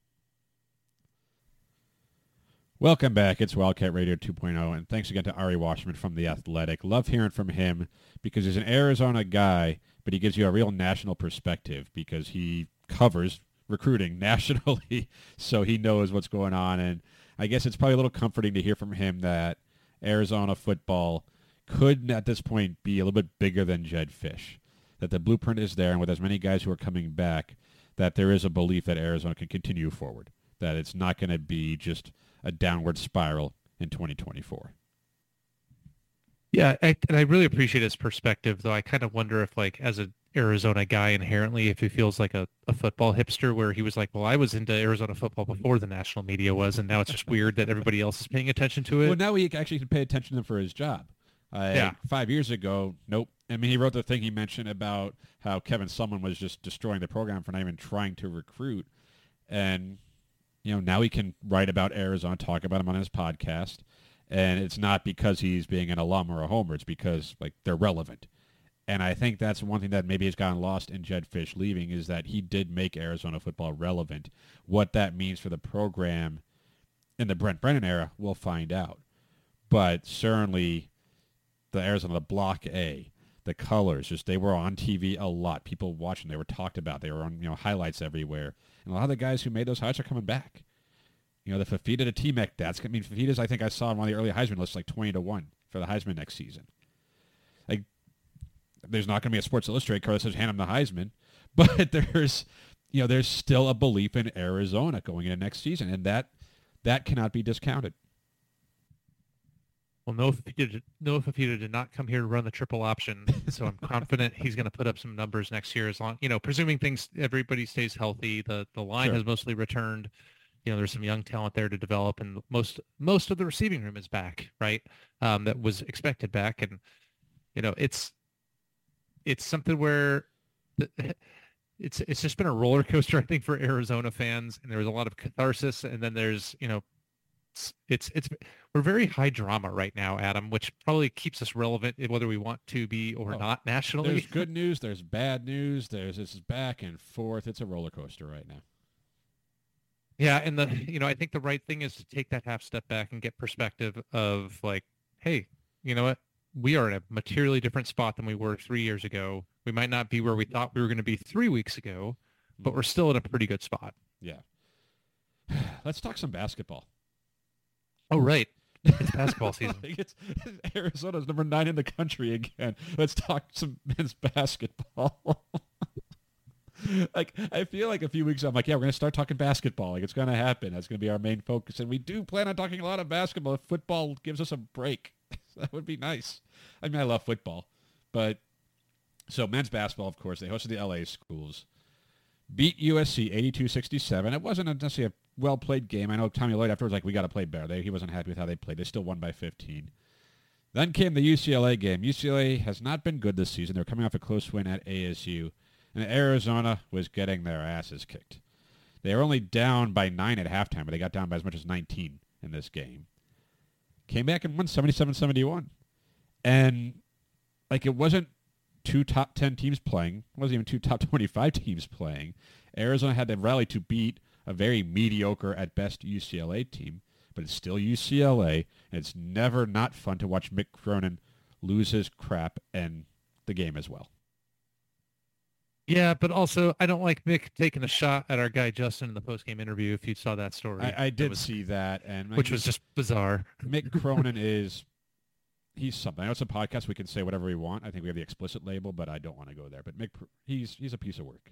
Welcome back. It's Wildcat Radio two point oh, and thanks again to Ari Wasserman from The Athletic. Love hearing from him because he's an Arizona guy, but he gives you a real national perspective because he covers recruiting nationally, so he knows what's going on. And I guess it's probably a little comforting to hear from him that Arizona football could, at this point, be a little bit bigger than Jedd Fisch, that the blueprint is there, and with as many guys who are coming back, that there is a belief that Arizona can continue forward, that it's not going to be just a downward spiral in twenty twenty-four. Yeah, I, and I really appreciate his perspective, though I kind of wonder if, like, as an Arizona guy inherently, if he feels like a, a football hipster where he was like, well, I was into Arizona football before the national media was, and now it's just weird that everybody else is paying attention to it. Well, now he actually can pay attention to him for his job. Uh, Yeah. Five years ago, nope. I mean, he wrote the thing he mentioned about how Kevin Sumlin was just destroying the program for not even trying to recruit. And, you know, now he can write about Arizona, talk about him on his podcast. And it's not because he's being an alum or a homer. It's because, like, they're relevant. And I think that's one thing that maybe has gotten lost in Jedd Fisch leaving, is that he did make Arizona football relevant. What that means for the program in the Brent Brennan era, we'll find out. But certainly the Arizona, the Block A, the colors, just they were on T V a lot. People watching, they were talked about. They were on, you know, highlights everywhere. And a lot of the guys who made those highlights are coming back. You know, the Fafita to T-Mac, that's, I mean, Fafita's, I think I saw on one of the early Heisman lists, like twenty to one for the Heisman next season. Like, there's not going to be a Sports Illustrated card that says hand him the Heisman, but there's, you know, there's still a belief in Arizona going into next season, and that that cannot be discounted. Well, Noah Fafita, Noah Fafita did not come here to run the triple option, so I'm confident he's going to put up some numbers next year. As long, you know, presuming things, everybody stays healthy. The the line Sure. has mostly returned. You know, there's some young talent there to develop, and most most of the receiving room is back, right? Um, that was expected back, and you know, it's it's something where the, it's it's just been a roller coaster, I think, for Arizona fans, and there was a lot of catharsis, and then there's, you know, it's it's, it's we're very high drama right now, Adam, which probably keeps us relevant whether we want to be or Oh, not nationally. There's good news, there's bad news, there's this is back and forth. It's a roller coaster right now. Yeah, and the you know, I think the right thing is to take that half step back and get perspective of like, hey, you know what? We are in a materially different spot than we were three years ago. We might not be where we thought we were going to be three weeks ago, but we're still in a pretty good spot. Yeah. Let's talk some basketball. Oh, right. It's basketball season. It's, Arizona's number nine in the country again. Let's talk some men's basketball. Like, I feel like a few weeks ago, I'm like, yeah, we're going to start talking basketball. Like, it's going to happen. That's going to be our main focus. And we do plan on talking a lot of basketball if football gives us a break. That would be nice. I mean, I love football. But, so men's basketball, of course, they hosted the L A schools. Beat U S C eighty-two sixty-seven. It wasn't necessarily a well-played game. I know Tommy Lloyd afterwards was like, we got to play better. They, he wasn't happy with how they played. They still won by fifteen. Then came the U C L A game. U C L A has not been good this season. They're coming off a close win at A S U. And Arizona was getting their asses kicked. They were only down by nine at halftime, but they got down by as much as nineteen in this game. Came back and won seventy-seven seventy-one. And, like, it wasn't two top ten teams playing. It wasn't even two top twenty-five teams playing. Arizona had to rally to beat a very mediocre, at best, U C L A team. But it's still U C L A, and it's never not fun to watch Mick Cronin lose his crap and the game as well. Yeah, but also I don't like Mick taking a shot at our guy Justin in the post-game interview. If you saw that story, I, I did was, see that, and which was just bizarre. Mick Cronin is he's something. I know it's a podcast; we can say whatever we want. I think we have the explicit label, but I don't want to go there. But Mick, he's he's a piece of work.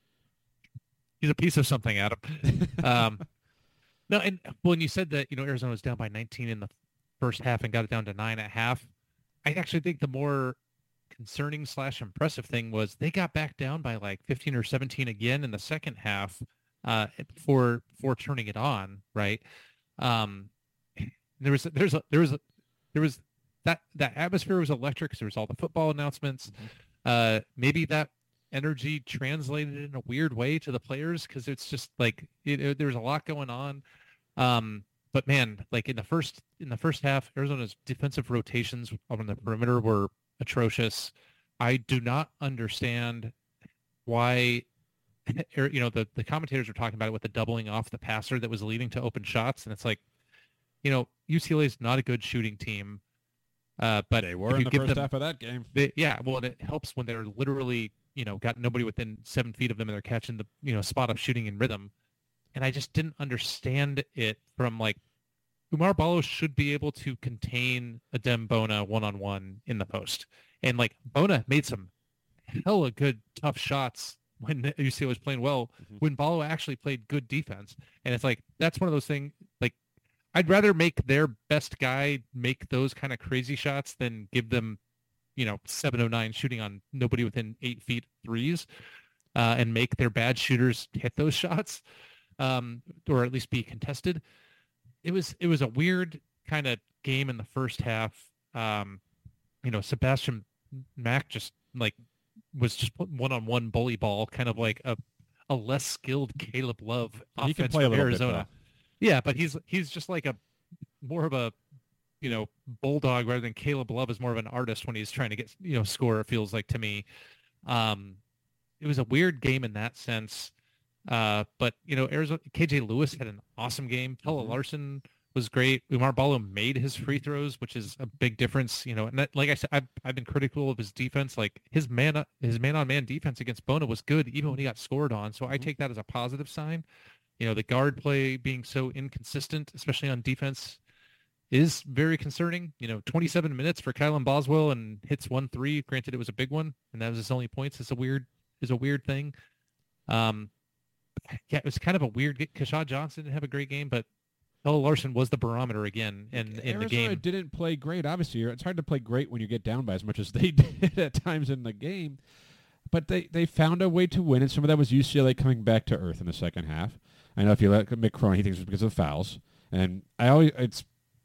He's a piece of something, Adam. um, no, and when you said that, you know, Arizona was down by nineteen in the first half and got it down to nine at half, I actually think the more concerning slash impressive thing was they got back down by like fifteen or seventeen again in the second half uh, before before turning it on. Right. Um, there was there's a, there was a, there was that that atmosphere was electric because there was all the football announcements. Mm-hmm. Uh, maybe that energy translated in a weird way to the players because it's just like it, it, there's a lot going on. Um, but man, like in the first in the first half, Arizona's defensive rotations on the perimeter were atrocious. I do not understand why, you know, the, the commentators were talking about it with the doubling off the passer that was leading to open shots. And it's like, you know, U C L A is not a good shooting team. Uh, but they were in the first them, half of that game. They, yeah. Well, and it helps when they're literally, you know, got nobody within seven feet of them and they're catching the, you know, spot up shooting in rhythm. And I just didn't understand it from like, Oumar Ballo should be able to contain Adem Bona one-on-one in the post. And, like, Bona made some hella good, tough shots when U C L A was playing well, mm-hmm. when Ballo actually played good defense. And it's like, that's one of those things, like, I'd rather make their best guy make those kind of crazy shots than give them, you know, seven oh nine shooting on nobody within eight feet threes uh, and make their bad shooters hit those shots um, or at least be contested. It was it was a weird kind of game in the first half. Um, you know, Sebastian Mack just like was just one on one bully ball, kind of like a a less skilled Caleb Love he offense for Arizona. Bit, yeah, but he's he's just like a more of a you know bulldog rather than Caleb Love is more of an artist when he's trying to get you know score. It feels like to me. Um, it was a weird game in that sense. Uh, but you know, Arizona K J Lewis had an awesome game. Pella mm-hmm. Larson was great. Oumar Ballo made his free throws, which is a big difference. You know, and that, like I said, I've I've been critical of his defense. Like his man his man on man defense against Bona was good, even when he got scored on. So mm-hmm. I take that as a positive sign. You know, the guard play being so inconsistent, especially on defense, is very concerning. You know, twenty-seven minutes for Kylan Boswell and hits one three. Granted, it was a big one, and that was his only points. It's a weird is a weird thing. Um. Yeah, it was kind of a weird. Keshad Johnson didn't have a great game, but Pella Larson was the barometer again in, in the game. Arizona didn't play great. Obviously, it's hard to play great when you get down by as much as they did at times in the game. But they, they found a way to win, and some of that was U C L A coming back to earth in the second half. I know if you let Mick Cronin, he thinks it's because of the fouls, and I always it's.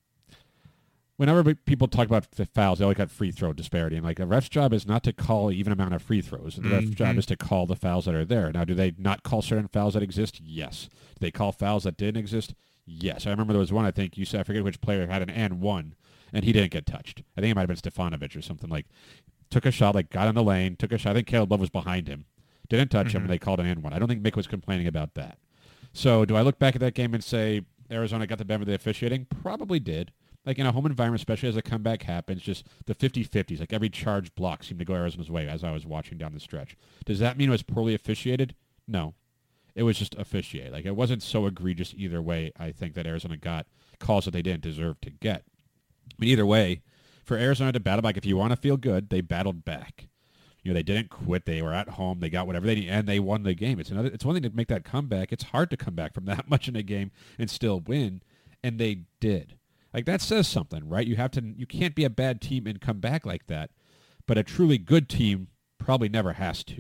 Whenever people talk about the fouls, they always got free throw disparity. And like a ref's job is not to call even amount of free throws. The mm-hmm. ref's job is to call the fouls that are there. Now, do they not call certain fouls that exist? Yes. Do they call fouls that didn't exist? Yes. I remember there was one, I think, you said, I forget which player had an and one, and he didn't get touched. I think it might have been Stefanovic or something. Like, took a shot, like got in the lane, took a shot. I think Caleb Love was behind him. Didn't touch mm-hmm. him, and they called an and one. I don't think Mick was complaining about that. So do I look back at that game and say Arizona got the benefit of the officiating? Probably did. like in a home environment, especially as a comeback happens, just the fifty-fifties, like every charge block seemed to go Arizona's way as I was watching down the stretch. Does that mean it was poorly officiated? No. It was just officiated. Like, it wasn't so egregious either way, I think, that Arizona got calls that they didn't deserve to get. I mean, either way, for Arizona to battle back, if you want to feel good, they battled back. You know, they didn't quit. They were at home. They got whatever they need, and they won the game. It's another. It's one thing to make that comeback. It's hard to come back from that much in a game and still win, and they did. Like, that says something, right? You have to. You can't be a bad team and come back like that, but a truly good team probably never has to.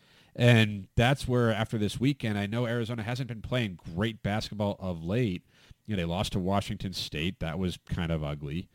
And that's where, after this weekend, I know Arizona hasn't been playing great basketball of late. You know, they lost to Washington State. That was kind of ugly.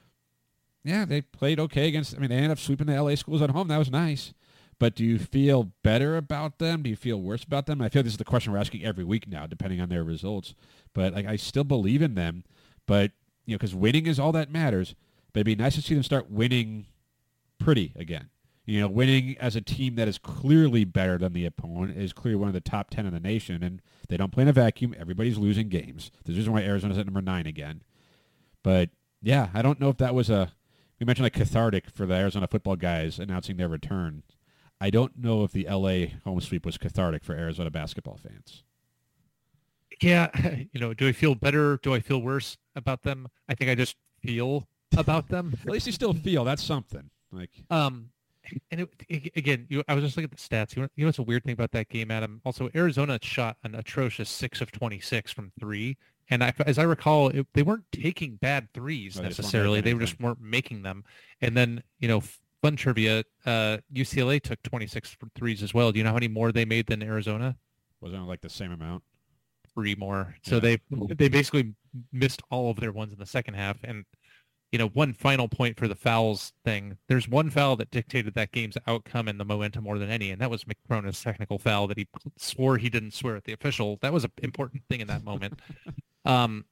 Yeah, they played okay against, I mean, they ended up sweeping the L A schools at home. That was nice. But do you feel better about them? Do you feel worse about them? I feel this is the question we're asking every week now, depending on their results. But like, I still believe in them. But, you know, because winning is all that matters. But it'd be nice to see them start winning pretty again. You know, winning as a team that is clearly better than the opponent, is clearly one of the top ten in the nation, and they don't play in a vacuum. Everybody's losing games. There's a reason why Arizona's at number nine again. But, yeah, I don't know if that was a, we mentioned like cathartic for the Arizona football guys announcing their return. I don't know if the L A home sweep was cathartic for Arizona basketball fans. Yeah, you know, do I feel better? Do I feel worse about them? I think I just feel about them. At least you still feel. That's something. Like, um, and it, it, again, you, I was just looking at the stats. You know, you know what's a weird thing about that game, Adam? Also, Arizona shot an atrocious six of twenty-six from three. And I, as I recall, it, they weren't taking bad threes no, necessarily. They, they just weren't making them. And then, you know, fun trivia, uh, U C L A took twenty-six threes as well. Do you know how many more they made than Arizona? Wasn't it like the same amount? Three more. So Yeah. they they basically missed all of their ones in the second half. And, you know, one final point for the fouls thing. There's one foul that dictated that game's outcome and the momentum more than any, and that was McCrona's technical foul that he swore he didn't swear at the official. That was an important thing in that moment. um,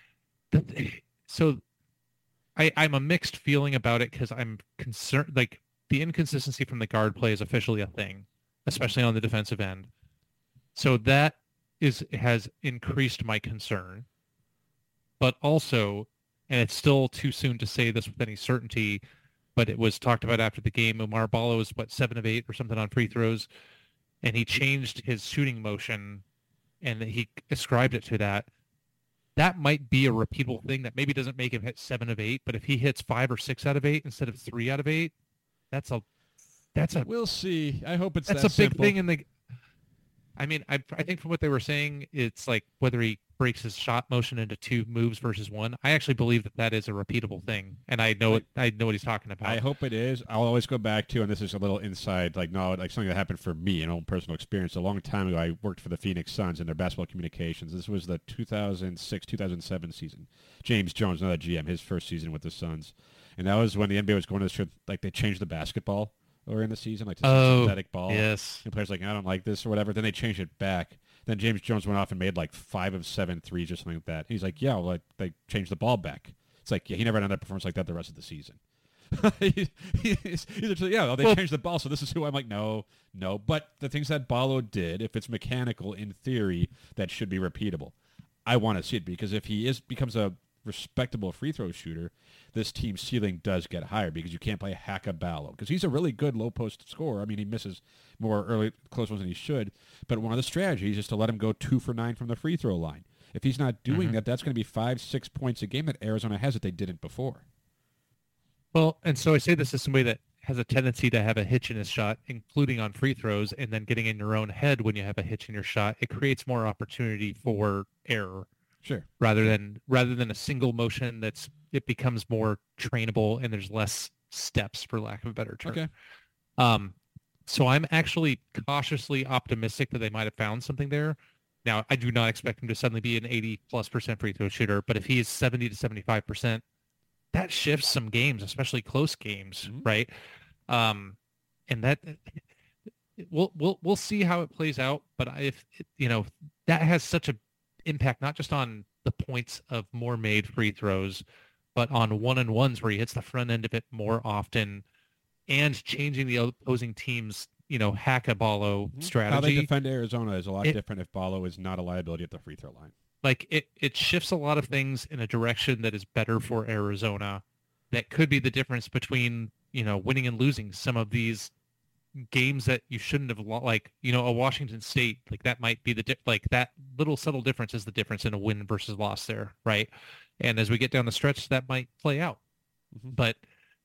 th- so I, I'm a mixed feeling about it because I'm concerned. Like, the inconsistency from the guard play is officially a thing, especially on the defensive end. So that is has increased my concern. But also, and it's still too soon to say this with any certainty, but it was talked about after the game. Oumar Ballo was, what, seven of eight or something on free throws, and he changed his shooting motion, and he ascribed it to that. That might be a repeatable thing that maybe doesn't make him hit seven of eight, but if he hits five or six out of eight instead of three out of eight, that's a that's a We'll see. I hope it's that's that a big simple. thing in the. I mean, I I think from what they were saying, it's like whether he breaks his shot motion into two moves versus one. I actually believe that that is a repeatable thing, and I know it. I know what he's talking about. I hope it is. I'll always go back to, and this is a little inside, like no, like something that happened for me, an own personal experience. A long time ago, I worked for the Phoenix Suns in their basketball communications. This was the two thousand six two thousand seven season. James Jones, another G M, his first season with the Suns, and that was when the N B A was going to this trip, like they changed the basketball or in the season, like to Oh, synthetic ball. yes. And players like, I don't like this or whatever. Then they changed it back. Then James Jones went off and made like five of seven threes or something like that. He's like, yeah, well, like, they changed the ball back. It's like, yeah, he never had another performance like that the rest of the season. he, he's, he's actually, yeah, well, they Well- changed the ball, so this is who I'm like, no, no. But the things that Ballo did, if it's mechanical in theory, that should be repeatable. I want to see it because if he is becomes a respectable free throw shooter, this team's ceiling does get higher because you can't play hack a Ballo because he's a really good low post scorer. I mean, he misses more early close ones than he should, but one of the strategies is to let him go two for nine from the free throw line. If he's not doing Mhm. that, that's going to be five, six points a game that Arizona has that they didn't before. Well, and so I say this as somebody that has a tendency to have a hitch in his shot, including on free throws, and then getting in your own head when you have a hitch in your shot. It creates more opportunity for error Sure. rather than rather than a single motion. That's it becomes more trainable, and there's less steps, for lack of a better term. Okay. Um, so I'm actually cautiously optimistic that they might have found something there. Now, I do not expect him to suddenly be an eighty plus percent free throw shooter, but if he is seventy to seventy-five percent, that shifts some games, especially close games, Mhm. right? Um, and that we'll we'll we'll see how it plays out. But if you know that has such a impact, not just on the points of more made free throws, but on one and ones where he hits the front end of it more often, and changing the opposing team's you know hack a ballo How they strategy. defend Arizona is a lot It- different if Ballo is not a liability at the free throw line. like it, it shifts a lot of things in a direction that is better for Arizona. That could be the difference between, you know, winning and losing some of these games that you shouldn't have lo- like, you know, a Washington State, like that might be the di- like that little subtle difference is the difference in a win versus loss there, right? And as we get down the stretch, that might play out. Mm-hmm. But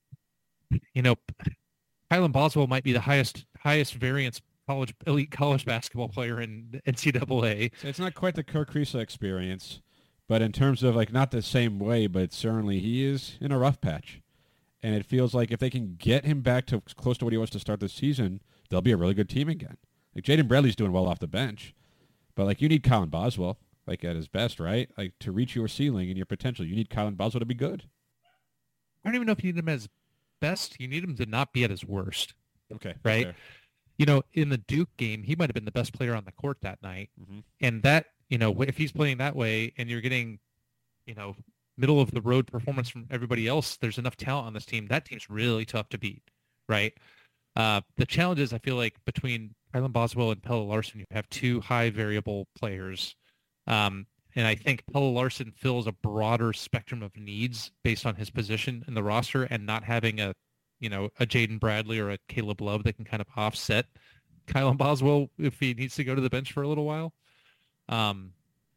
you know, Kylan Boswell might be the highest highest variance college elite college basketball player in N C double A. So it's not quite the Kirk Kriisa experience, but in terms of like not the same way, but certainly he is in a rough patch. And it feels like if they can get him back to close to what he was to start the season, they'll be a really good team again. Like Jaden Bradley's doing well off the bench, but like you need Kylan Boswell, like at his best, right? Like to reach your ceiling and your potential, you need Kylan Boswell to be good. I don't even know if you need him as best. You need him to not be at his worst. Okay, right? fair. You know, in the Duke game, he might have been the best player on the court that night, mm-hmm. and that, you know, if he's playing that way, and you're getting, you know, middle of the road performance from everybody else, there's enough talent on this team. That team's really tough to beat, right? Uh, the challenge is, I feel like between Kylan Boswell and Pelle Larsson, you have two high variable players. Um, and I think Pelle Larsson fills a broader spectrum of needs based on his position in the roster, and not having a, you know, a Jaden Bradley or a Caleb Love that can kind of offset Kylan Boswell if he needs to go to the bench for a little while. Um,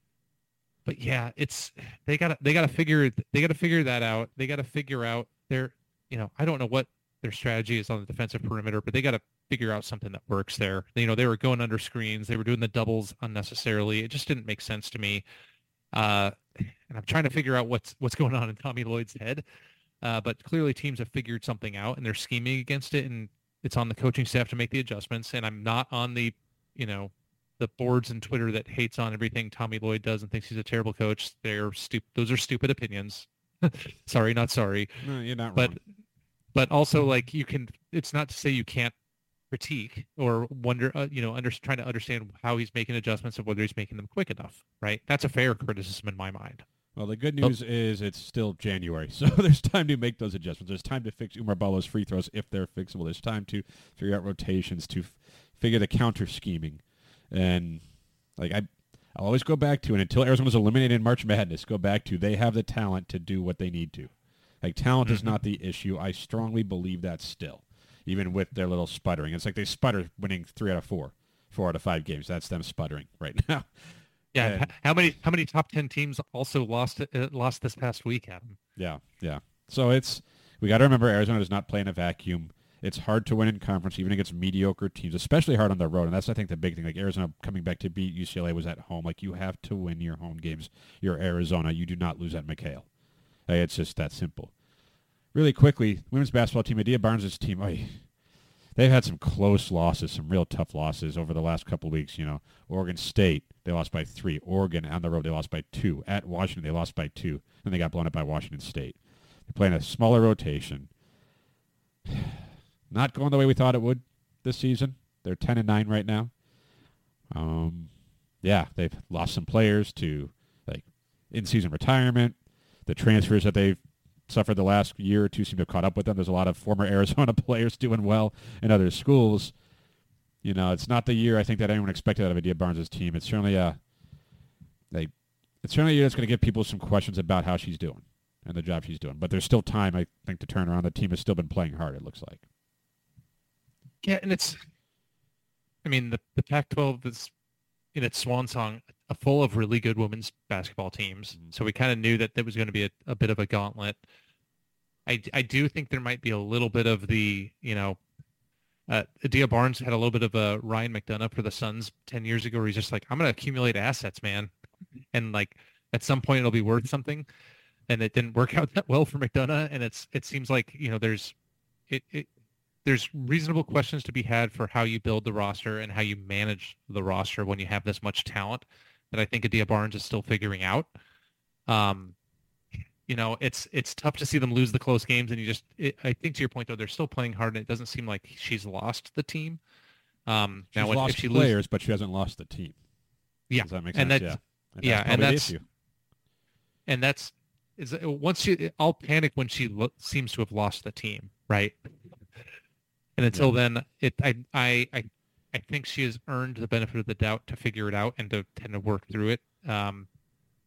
But yeah, it's they gotta they gotta figure they gotta figure that out. They gotta figure out their, you know, I don't know what their strategy is on the defensive perimeter, but they gotta figure out something that works there. You know, they were going under screens, they were doing the doubles unnecessarily. It just didn't make sense to me. Uh, and I'm trying to figure out what's what's going on in Tommy Lloyd's head. Uh, but clearly teams have figured something out and they're scheming against it, and it's on the coaching staff to make the adjustments. And I'm not on the, you know, the boards and Twitter that hates on everything Tommy Lloyd does and thinks he's a terrible coach. They're stupid. Those are stupid opinions. Sorry, not sorry. No, you're not but, wrong. But also, like, you can, it's not to say you can't critique or wonder, uh, you know, under, trying to understand how he's making adjustments and whether he's making them quick enough, right? That's a fair criticism in my mind. Well, the good news oh. is it's still January, so there's time to make those adjustments. There's time to fix Oumar Ballo's free throws if they're fixable. There's time to figure out rotations, to f- figure the counter scheming. And like I, I'll always go back to, and until Arizona's eliminated in March Madness, go back to they have the talent to do what they need to. Like talent mm-hmm. is not the issue. I strongly believe that still, even with their little sputtering. It's like they sputter winning three out of four, four out of five games. That's them sputtering right now. Yeah. And, how many how many top ten teams also lost uh, lost this past week, Adam? Yeah, yeah. So it's we got to remember Arizona does not play in a vacuum. It's hard to win in conference, even against mediocre teams, especially hard on the road. And that's, I think, the big thing. Like Arizona coming back to beat U C L A was at home. Like you have to win your home games. You're Arizona. You do not lose at McHale. Like, it's just that simple. Really quickly, women's basketball team, Adia Barnes' team, oh, they've had some close losses, some real tough losses over the last couple of weeks. You know, Oregon State, they lost by three. Oregon on the road, they lost by two. At Washington, they lost by two. And they got blown up by Washington State. They're playing a smaller rotation. Not going the way we thought it would this season. They're ten and nine right now. Um, yeah, they've lost some players to like in-season retirement. The transfers that they've suffered the last year or two seem to have caught up with them. There's a lot of former Arizona players doing well in other schools. You know, it's not the year I think that anyone expected out of Adia Barnes' team. It's certainly a they. It's certainly a year that's going to give people some questions about how she's doing and the job she's doing. But there's still time, I think, to turn around. The team has still been playing hard, it looks like. Yeah, and it's, I mean, the, the Pac twelve is in its swan song, a full of really good women's basketball teams. Mm-hmm. So we kind of knew that there was going to be a, a bit of a gauntlet. I, I do think there might be a little bit of the, you know, uh, Adia Barnes had a little bit of a Ryan McDonough for the Suns ten years ago where he's just like, I'm going to accumulate assets, man. And like at some point it'll be worth something. And it didn't work out that well for McDonough. And it's it seems like, you know, there's it, it there's reasonable questions to be had for how you build the roster and how you manage the roster when you have this much talent that I think Adia Barnes is still figuring out. Um, you know, it's it's tough to see them lose the close games, and you just it, I think to your point though, they're still playing hard, and it doesn't seem like she's lost the team. Um, she's now when, lost if she players, loses, but she hasn't lost the team. Yeah, Does that make and sense? that's, yeah, and yeah, that's and the that's issue. and that's is once she I'll panic when she lo- seems to have lost the team, right? And until yeah. then, it I, I I I think she has earned the benefit of the doubt to figure it out and to tend to work through it. Um,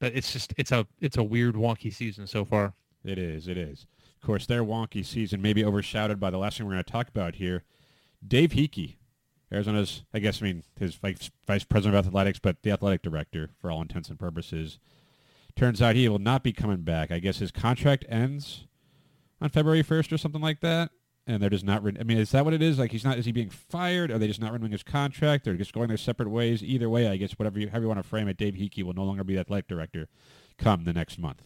but it's just it's a it's a weird wonky season so far. It is. It is. Of course, their wonky season may be overshadowed by the last thing we're going to talk about here. Dave Hickey, Arizona's, I guess, I mean, his vice, vice president of athletics, but the athletic director for all intents and purposes. Turns out he will not be coming back. I guess his contract ends on February first or something like that. And they're just not, re- I mean, is that what it is? Like, he's not, is he being fired? Are they just not renewing his contract? They're just going their separate ways? Either way, I guess, whatever you, however you want to frame it, Dave Hickey will no longer be the athletic director come the next month.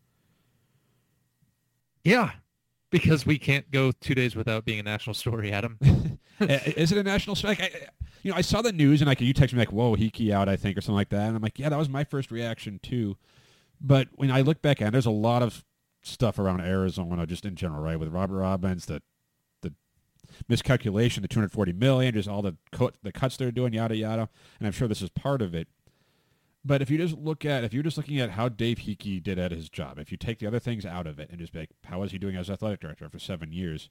Yeah, because we can't go two days without being a national story, Adam. Is it a national strike? I, you know, I saw the news and like you text me like, "Whoa, Hickey out," I think, or something like that, and I'm like, "Yeah, that was my first reaction too." But when I look back at it, there's a lot of stuff around Arizona just in general, right? With Robert Robbins, the the miscalculation, the two hundred forty million dollars, just all the co- the cuts they're doing, yada yada, and I'm sure this is part of it. But if you just look at, if you're just looking at how Dave Hickey did at his job, if you take the other things out of it and just be like, how is he doing as athletic director for seven years?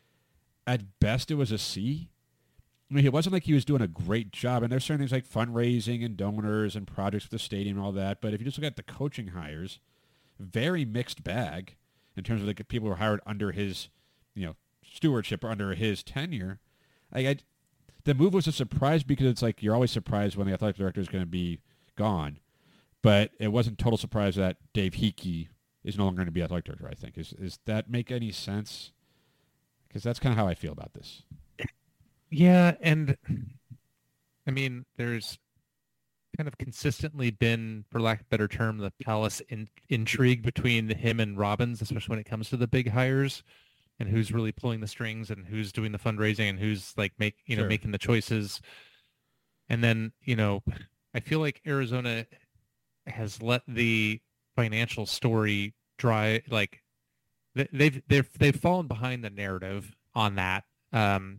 At best, it was a C. I mean, it wasn't like he was doing a great job. And there's certain things like fundraising and donors and projects for the stadium and all that. But if you just look at the coaching hires, very mixed bag in terms of like people who were hired under his, you know, stewardship or under his tenure. I, I, the move was a surprise because it's like you're always surprised when the athletic director is going to be gone, but it wasn't total surprise that Dave Hickey is no longer going to be athletic director. I think is is that make any sense? Because that's kind of how I feel about this. Yeah, and I mean, there's kind of consistently been, for lack of a better term, the palace in, intrigue between him and Robbins, especially when it comes to the big hires and who's really pulling the strings and who's doing the fundraising and who's like make you know Sure. making the choices. And then you know. I feel like Arizona has let the financial story dry. Like they've they've they've fallen behind the narrative on that. Um,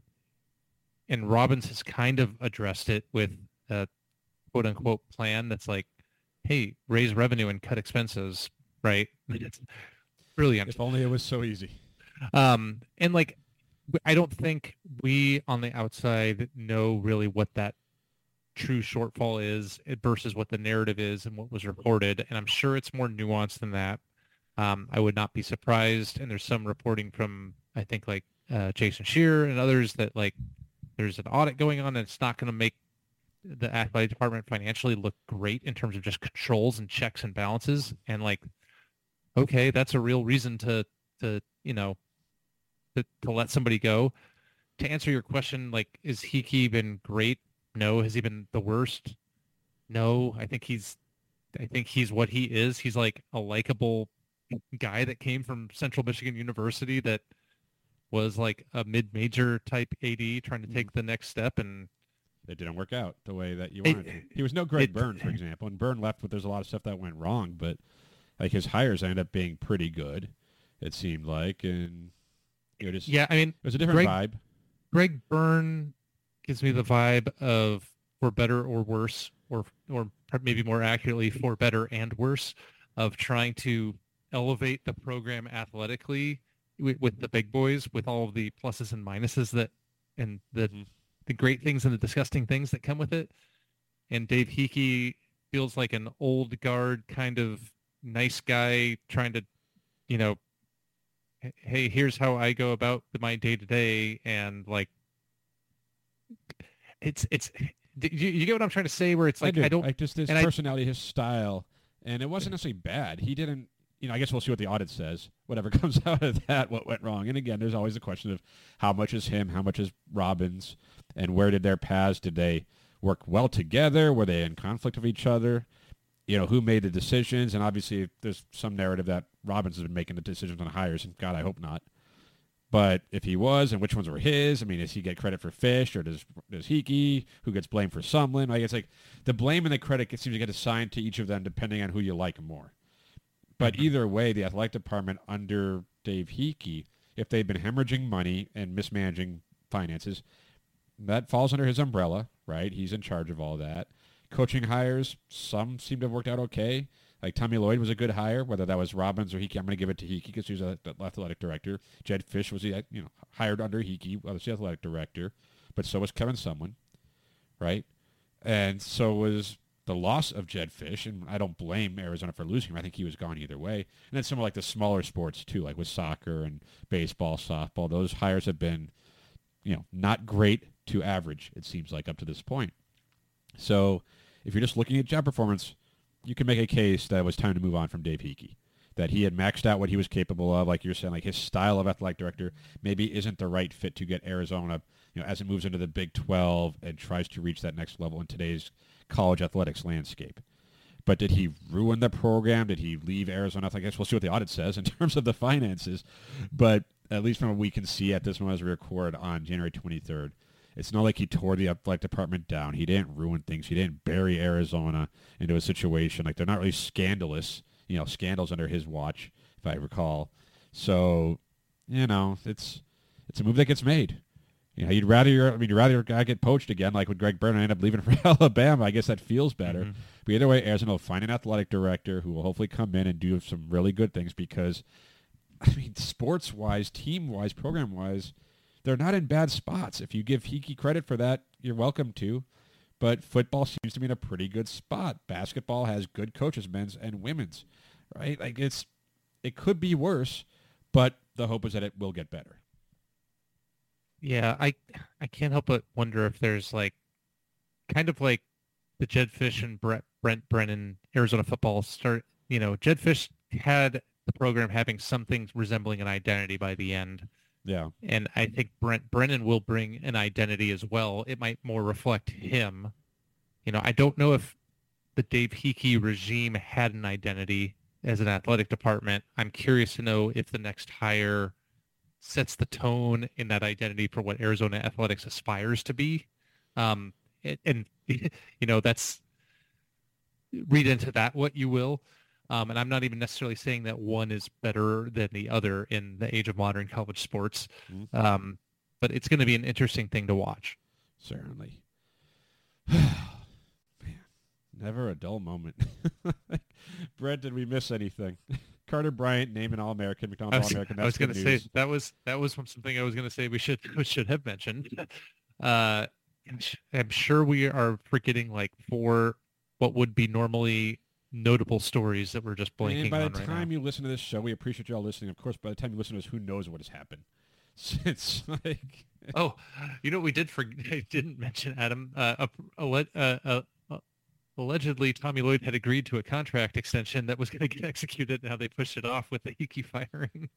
and Robbins has kind of addressed it with a quote unquote plan that's like, hey, raise revenue and cut expenses, right? It's brilliant. If only it was so easy. Um, and like, I don't think we on the outside know really what that true shortfall is versus what the narrative is and what was reported. And I'm sure it's more nuanced than that. Um, I would not be surprised. And there's some reporting from, I think, like uh, Jason Shearer and others that like there's an audit going on and it's not going to make the athletic department financially look great in terms of just controls and checks and balances. And like, okay, that's a real reason to, to, you know, to, to let somebody go. To answer your question, like, is Hickey been great? No. Has he been the worst? No. I think he's, I think he's what he is. He's like a likable guy that came from Central Michigan University that was like a mid-major type A D trying to take the next step, and It didn't work out the way that you It- wanted. to. He was no Greg it- Byrne, for example, and Byrne left, but there's a lot of stuff that went wrong. But like his hires ended up being pretty good, it seemed like, and you know, just yeah, I mean, it was a different Greg- vibe. Greg Byrne gives me the vibe of for better or worse, or or maybe more accurately, for better and worse, of trying to elevate the program athletically with, with the big boys, with all of the pluses and minuses that, and the Mhm. the great things and the disgusting things that come with it. And Dave Hickey feels like an old guard kind of nice guy trying to, you know, hey, here's how I go about my day to day, and like, it's it's. Do you, you get what I'm trying to say? Where it's like I, do. I don't. like just his and I- personality, his style, and it wasn't necessarily bad. He didn't, you know. I guess we'll see what the audit says. Whatever comes out of that, what went wrong. And again, there's always the question of how much is him, how much is Robbins, and where did their paths? Did they work well together? Were they in conflict with each other? You know, who made the decisions? And obviously, there's some narrative that Robbins has been making the decisions on hires, and God, I hope not. But if he was, and which ones were his? I mean, does he get credit for Fish, or does does Hickey? Who gets blamed for Sumlin? Like, it's like the blame and the credit seems to get assigned to each of them depending on who you like more. But either way, the athletic department under Dave Hickey, if they've been hemorrhaging money and mismanaging finances, that falls under his umbrella, right? He's in charge of all that. Coaching hires, some seem to have worked out okay. Like Tommy Lloyd was a good hire, whether that was Robbins or Hickey. I'm going to give it to Hickey because he was the athletic director. Jed Fish was the, you know, hired under Hickey, was the athletic director, but so was Kevin Sumlin, right? And so was the loss of Jed Fish, and I don't blame Arizona for losing him. I think he was gone either way. And then some of like the smaller sports too, like with soccer and baseball, softball. Those hires have been, you know, not great to average, it seems like, up to this point. So if you're just looking at job performance, you can make a case that it was time to move on from Dave Hickey, that he had maxed out what he was capable of. Like you're saying, like his style of athletic director maybe isn't the right fit to get Arizona, you know, as it moves into the Big twelve and tries to reach that next level in today's college athletics landscape. But did he ruin the program? Did he leave Arizona? I guess we'll see what the audit says in terms of the finances. But at least from what we can see at this moment as we record on January twenty-third, it's not like he tore the athletic department down. He didn't ruin things. He didn't bury Arizona into a situation. Like, they're not really scandalous, you know, scandals under his watch, if I recall. So, you know, it's it's a move that gets made. You know, you'd rather your, I mean, you'd rather your guy get poached again, like with Greg Byrne end up leaving for Alabama. I guess that feels better. Mm-hmm. But either way, Arizona will find an athletic director who will hopefully come in and do some really good things because, I mean, sports-wise, team-wise, program-wise, they're not in bad spots. If you give Hickey credit for that, you're welcome to. But football seems to be in a pretty good spot. Basketball has good coaches, men's and women's, right? Like, it's, it could be worse, but the hope is that it will get better. Yeah, I I can't help but wonder if there's like kind of like the Jed Fish and Brett, Brent Brennan Arizona football start. You know, Jed Fish had the program having something resembling an identity by the end. Yeah. And I think Brent Brennan will bring an identity as well. It might more reflect him. You know, I don't know if the Dave Hickey regime had an identity as an athletic department. I'm curious to know if the next hire sets the tone in that identity for what Arizona athletics aspires to be. Um, and, and, you know, that's, read into that what you will. Um, and I'm not even necessarily saying that one is better than the other in the age of modern college sports. Mm-hmm. Um, but it's going to be an interesting thing to watch. Certainly. Man, never a dull moment. Brett, did we miss anything? Carter Bryant named an All-American, McDonald's All-American. I was going to say that was that was something I was going to say we should we should have mentioned. Uh, I'm sure we are forgetting like four what would be normally notable stories that we're just blanking and by on the right time now. you listen to this show, we appreciate you all listening. Of course, by the time you listen to this, who knows what has happened? It's like oh, you know what we did for I didn't mention Adam. Uh, a, a, a, a, Allegedly, Tommy Lloyd had agreed to a contract extension that was going to get executed. Now they pushed it off with the Hickey firing.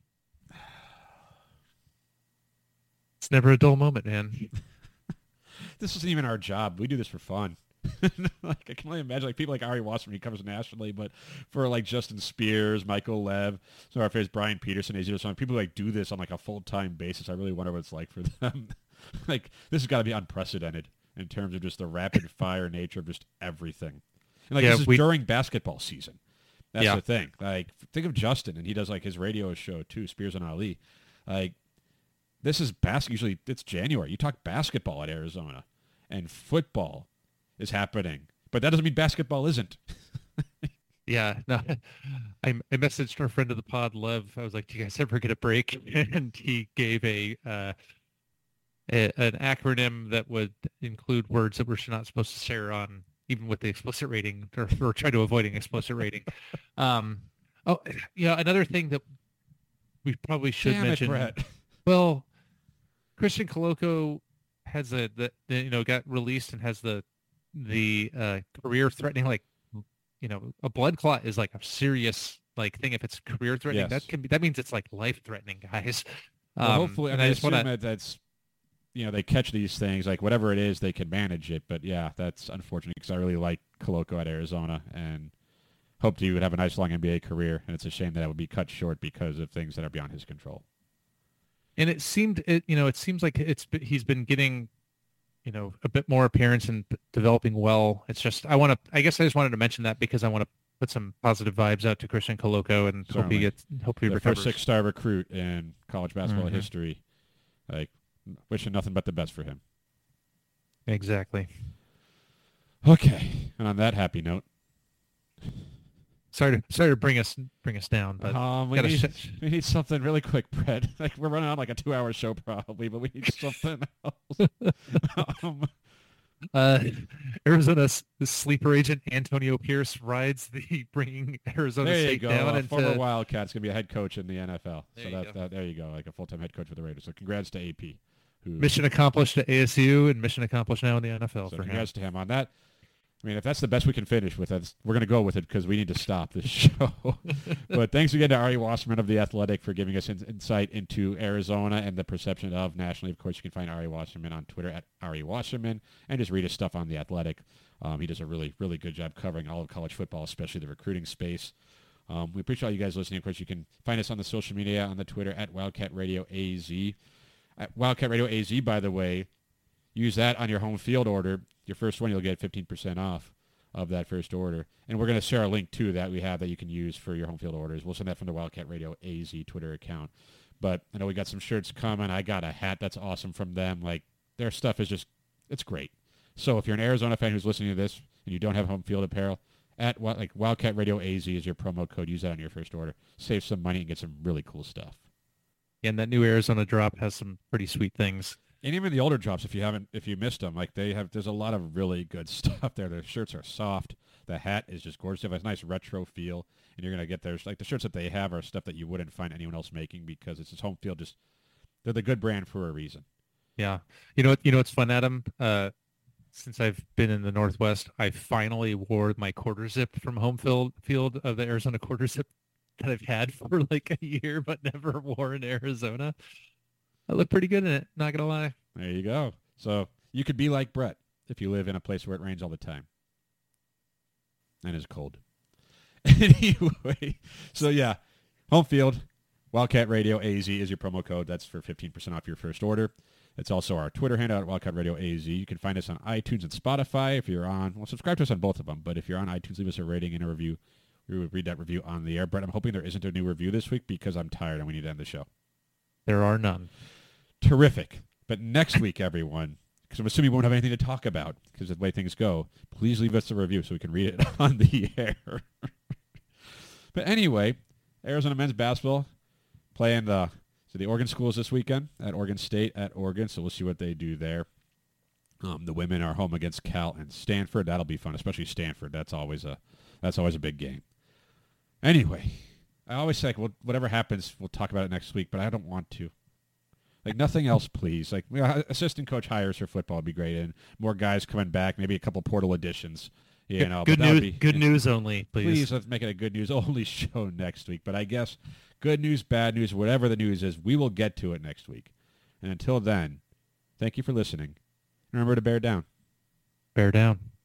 It's never a dull moment, man. This isn't even our job. We do this for fun. Like I can only imagine, like people like Ari Wasserman, he covers nationally, but for like Justin Spears, Michael Lev, some of our favorites, Brian Peterson, A Z, people who like do this on like a full time basis. I really wonder what it's like for them. Like this has got to be unprecedented in terms of just the rapid fire nature of just everything. And like yeah, this is we, during basketball season. That's yeah. the thing. Like think of Justin, and he does like his radio show too, Spears and Ali. Like this is bas- usually it's January. You talk basketball at Arizona, and football is happening, but that doesn't mean basketball isn't. Yeah, no, I, I messaged our friend of the pod, Lev. I was like, "Do you guys ever get a break?" And he gave a, uh, a an acronym that would include words that we're not supposed to share on, even with the explicit rating, or, or try to avoid an explicit rating. Um, oh, yeah, another thing that we probably should Damn mention. It, Brett. Well, Christian Coloco has a the, the you know got released and has the the uh, career threatening, like, you know, a blood clot is like a serious like thing. If it's career threatening, Yes. that can be, that means it's like life threatening, guys. Well, Um, hopefully, and I, I mean, just assume want to, that that's, you know, they catch these things, like whatever it is, they can manage it. But yeah, that's unfortunate because I really like Coloco at Arizona and hoped he would have a nice long N B A career. And it's a shame that it would be cut short because of things that are beyond his control. and it seemed, it, you know, it seems like it's he's been getting, you know, a bit more appearance and developing well. It's just, I want to, I guess I just wanted to mention that because I want to put some positive vibes out to Christian Coloco and hope he Certainly. gets, hope he The recovers. first six-star recruit in college basketball Mhm. history. Like, wishing nothing but the best for him. Exactly. Okay, and on that happy note, Sorry to, sorry to bring us, bring us down, but um, we, gotta need, sh- we need something really quick, Brett. Like we're running on like a two-hour show probably, but we need something else. um, Uh, Arizona's sleeper agent Antonio Pierce rides the bringing Arizona There you State go. down A into former Wildcat's going to be a head coach in the N F L. There so you that, go. that there you go, like a full-time head coach for the Raiders. So congrats to A P. Who, mission accomplished at A S U and mission accomplished now in the N F L so for him. congrats to him on that. I mean, if that's the best we can finish with, that's, we're going to go with it because we need to stop this show. But thanks again to Ari Wasserman of The Athletic for giving us in, insight into Arizona and the perception of nationally. Of course, you can find Ari Wasserman on Twitter at Ari Wasserman and just read his stuff on The Athletic. Um, he does a really, really good job covering all of college football, especially the recruiting space. Um, we appreciate all you guys listening. Of course, you can find us on the social media, on the Twitter at Wildcat Radio A Z. At Wildcat Radio A Z, by the way, use that on your home field order. Your first one, you'll get fifteen percent off of that first order. And we're going to share a link, too, that we have that you can use for your home field orders. We'll send that from the Wildcat Radio A Z Twitter account. But I know we got some shirts coming. I got a hat that's awesome from them. Like, their stuff is just, it's great. So if you're an Arizona fan who's listening to this and you don't have home field apparel, at like Wildcat Radio A Z is your promo code. Use that on your first order. Save some money and get some really cool stuff. And that new Arizona drop has some pretty sweet things. And even the older drops, if you haven't, if you missed them, like they have, there's a lot of really good stuff there. The shirts are soft. The hat is just gorgeous. It has a nice retro feel, and you're gonna get there's like the shirts that they have are stuff that you wouldn't find anyone else making because it's just home field. Just they're the good brand for a reason. Yeah, you know what? You know what's fun, Adam? Uh, since I've been in the Northwest, I finally wore my quarter zip from home field field of the Arizona quarter zip that I've had for like a year, but never wore in Arizona. I look pretty good in it, not gonna lie. There you go. So you could be like Brett if you live in a place where it rains all the time and is cold. Anyway, so yeah, home field, Wildcat Radio A Z is your promo code. That's for fifteen percent off your first order. It's also our Twitter handle at Wildcat Radio A Z. You can find us on iTunes and Spotify if you're on. Well, subscribe to us on both of them. But if you're on iTunes, leave us a rating and a review. We would read that review on the air. Brett, I'm hoping there isn't a new review this week because I'm tired and we need to end the show. There are none. Terrific. But next week, everyone, because I'm assuming we won't have anything to talk about because of the way things go, please leave us a review so we can read it on the air. But anyway, Arizona men's basketball playing the so the Oregon schools this weekend at Oregon State at Oregon, so we'll see what they do there. Um, the women are home against Cal and Stanford. That'll be fun, especially Stanford. That's always a that's always a big game. Anyway, I always say, well, whatever happens, we'll talk about it next week, but I don't want to. Like, nothing else, please. Like, you know, assistant coach hires for football would be great, and more guys coming back, maybe a couple portal additions. You good know, good but that would news. be, Good news only, please. Please, let's make it a good news only show next week. But I guess good news, bad news, whatever the news is, we will get to it next week. And until then, thank you for listening. Remember to bear down. Bear down.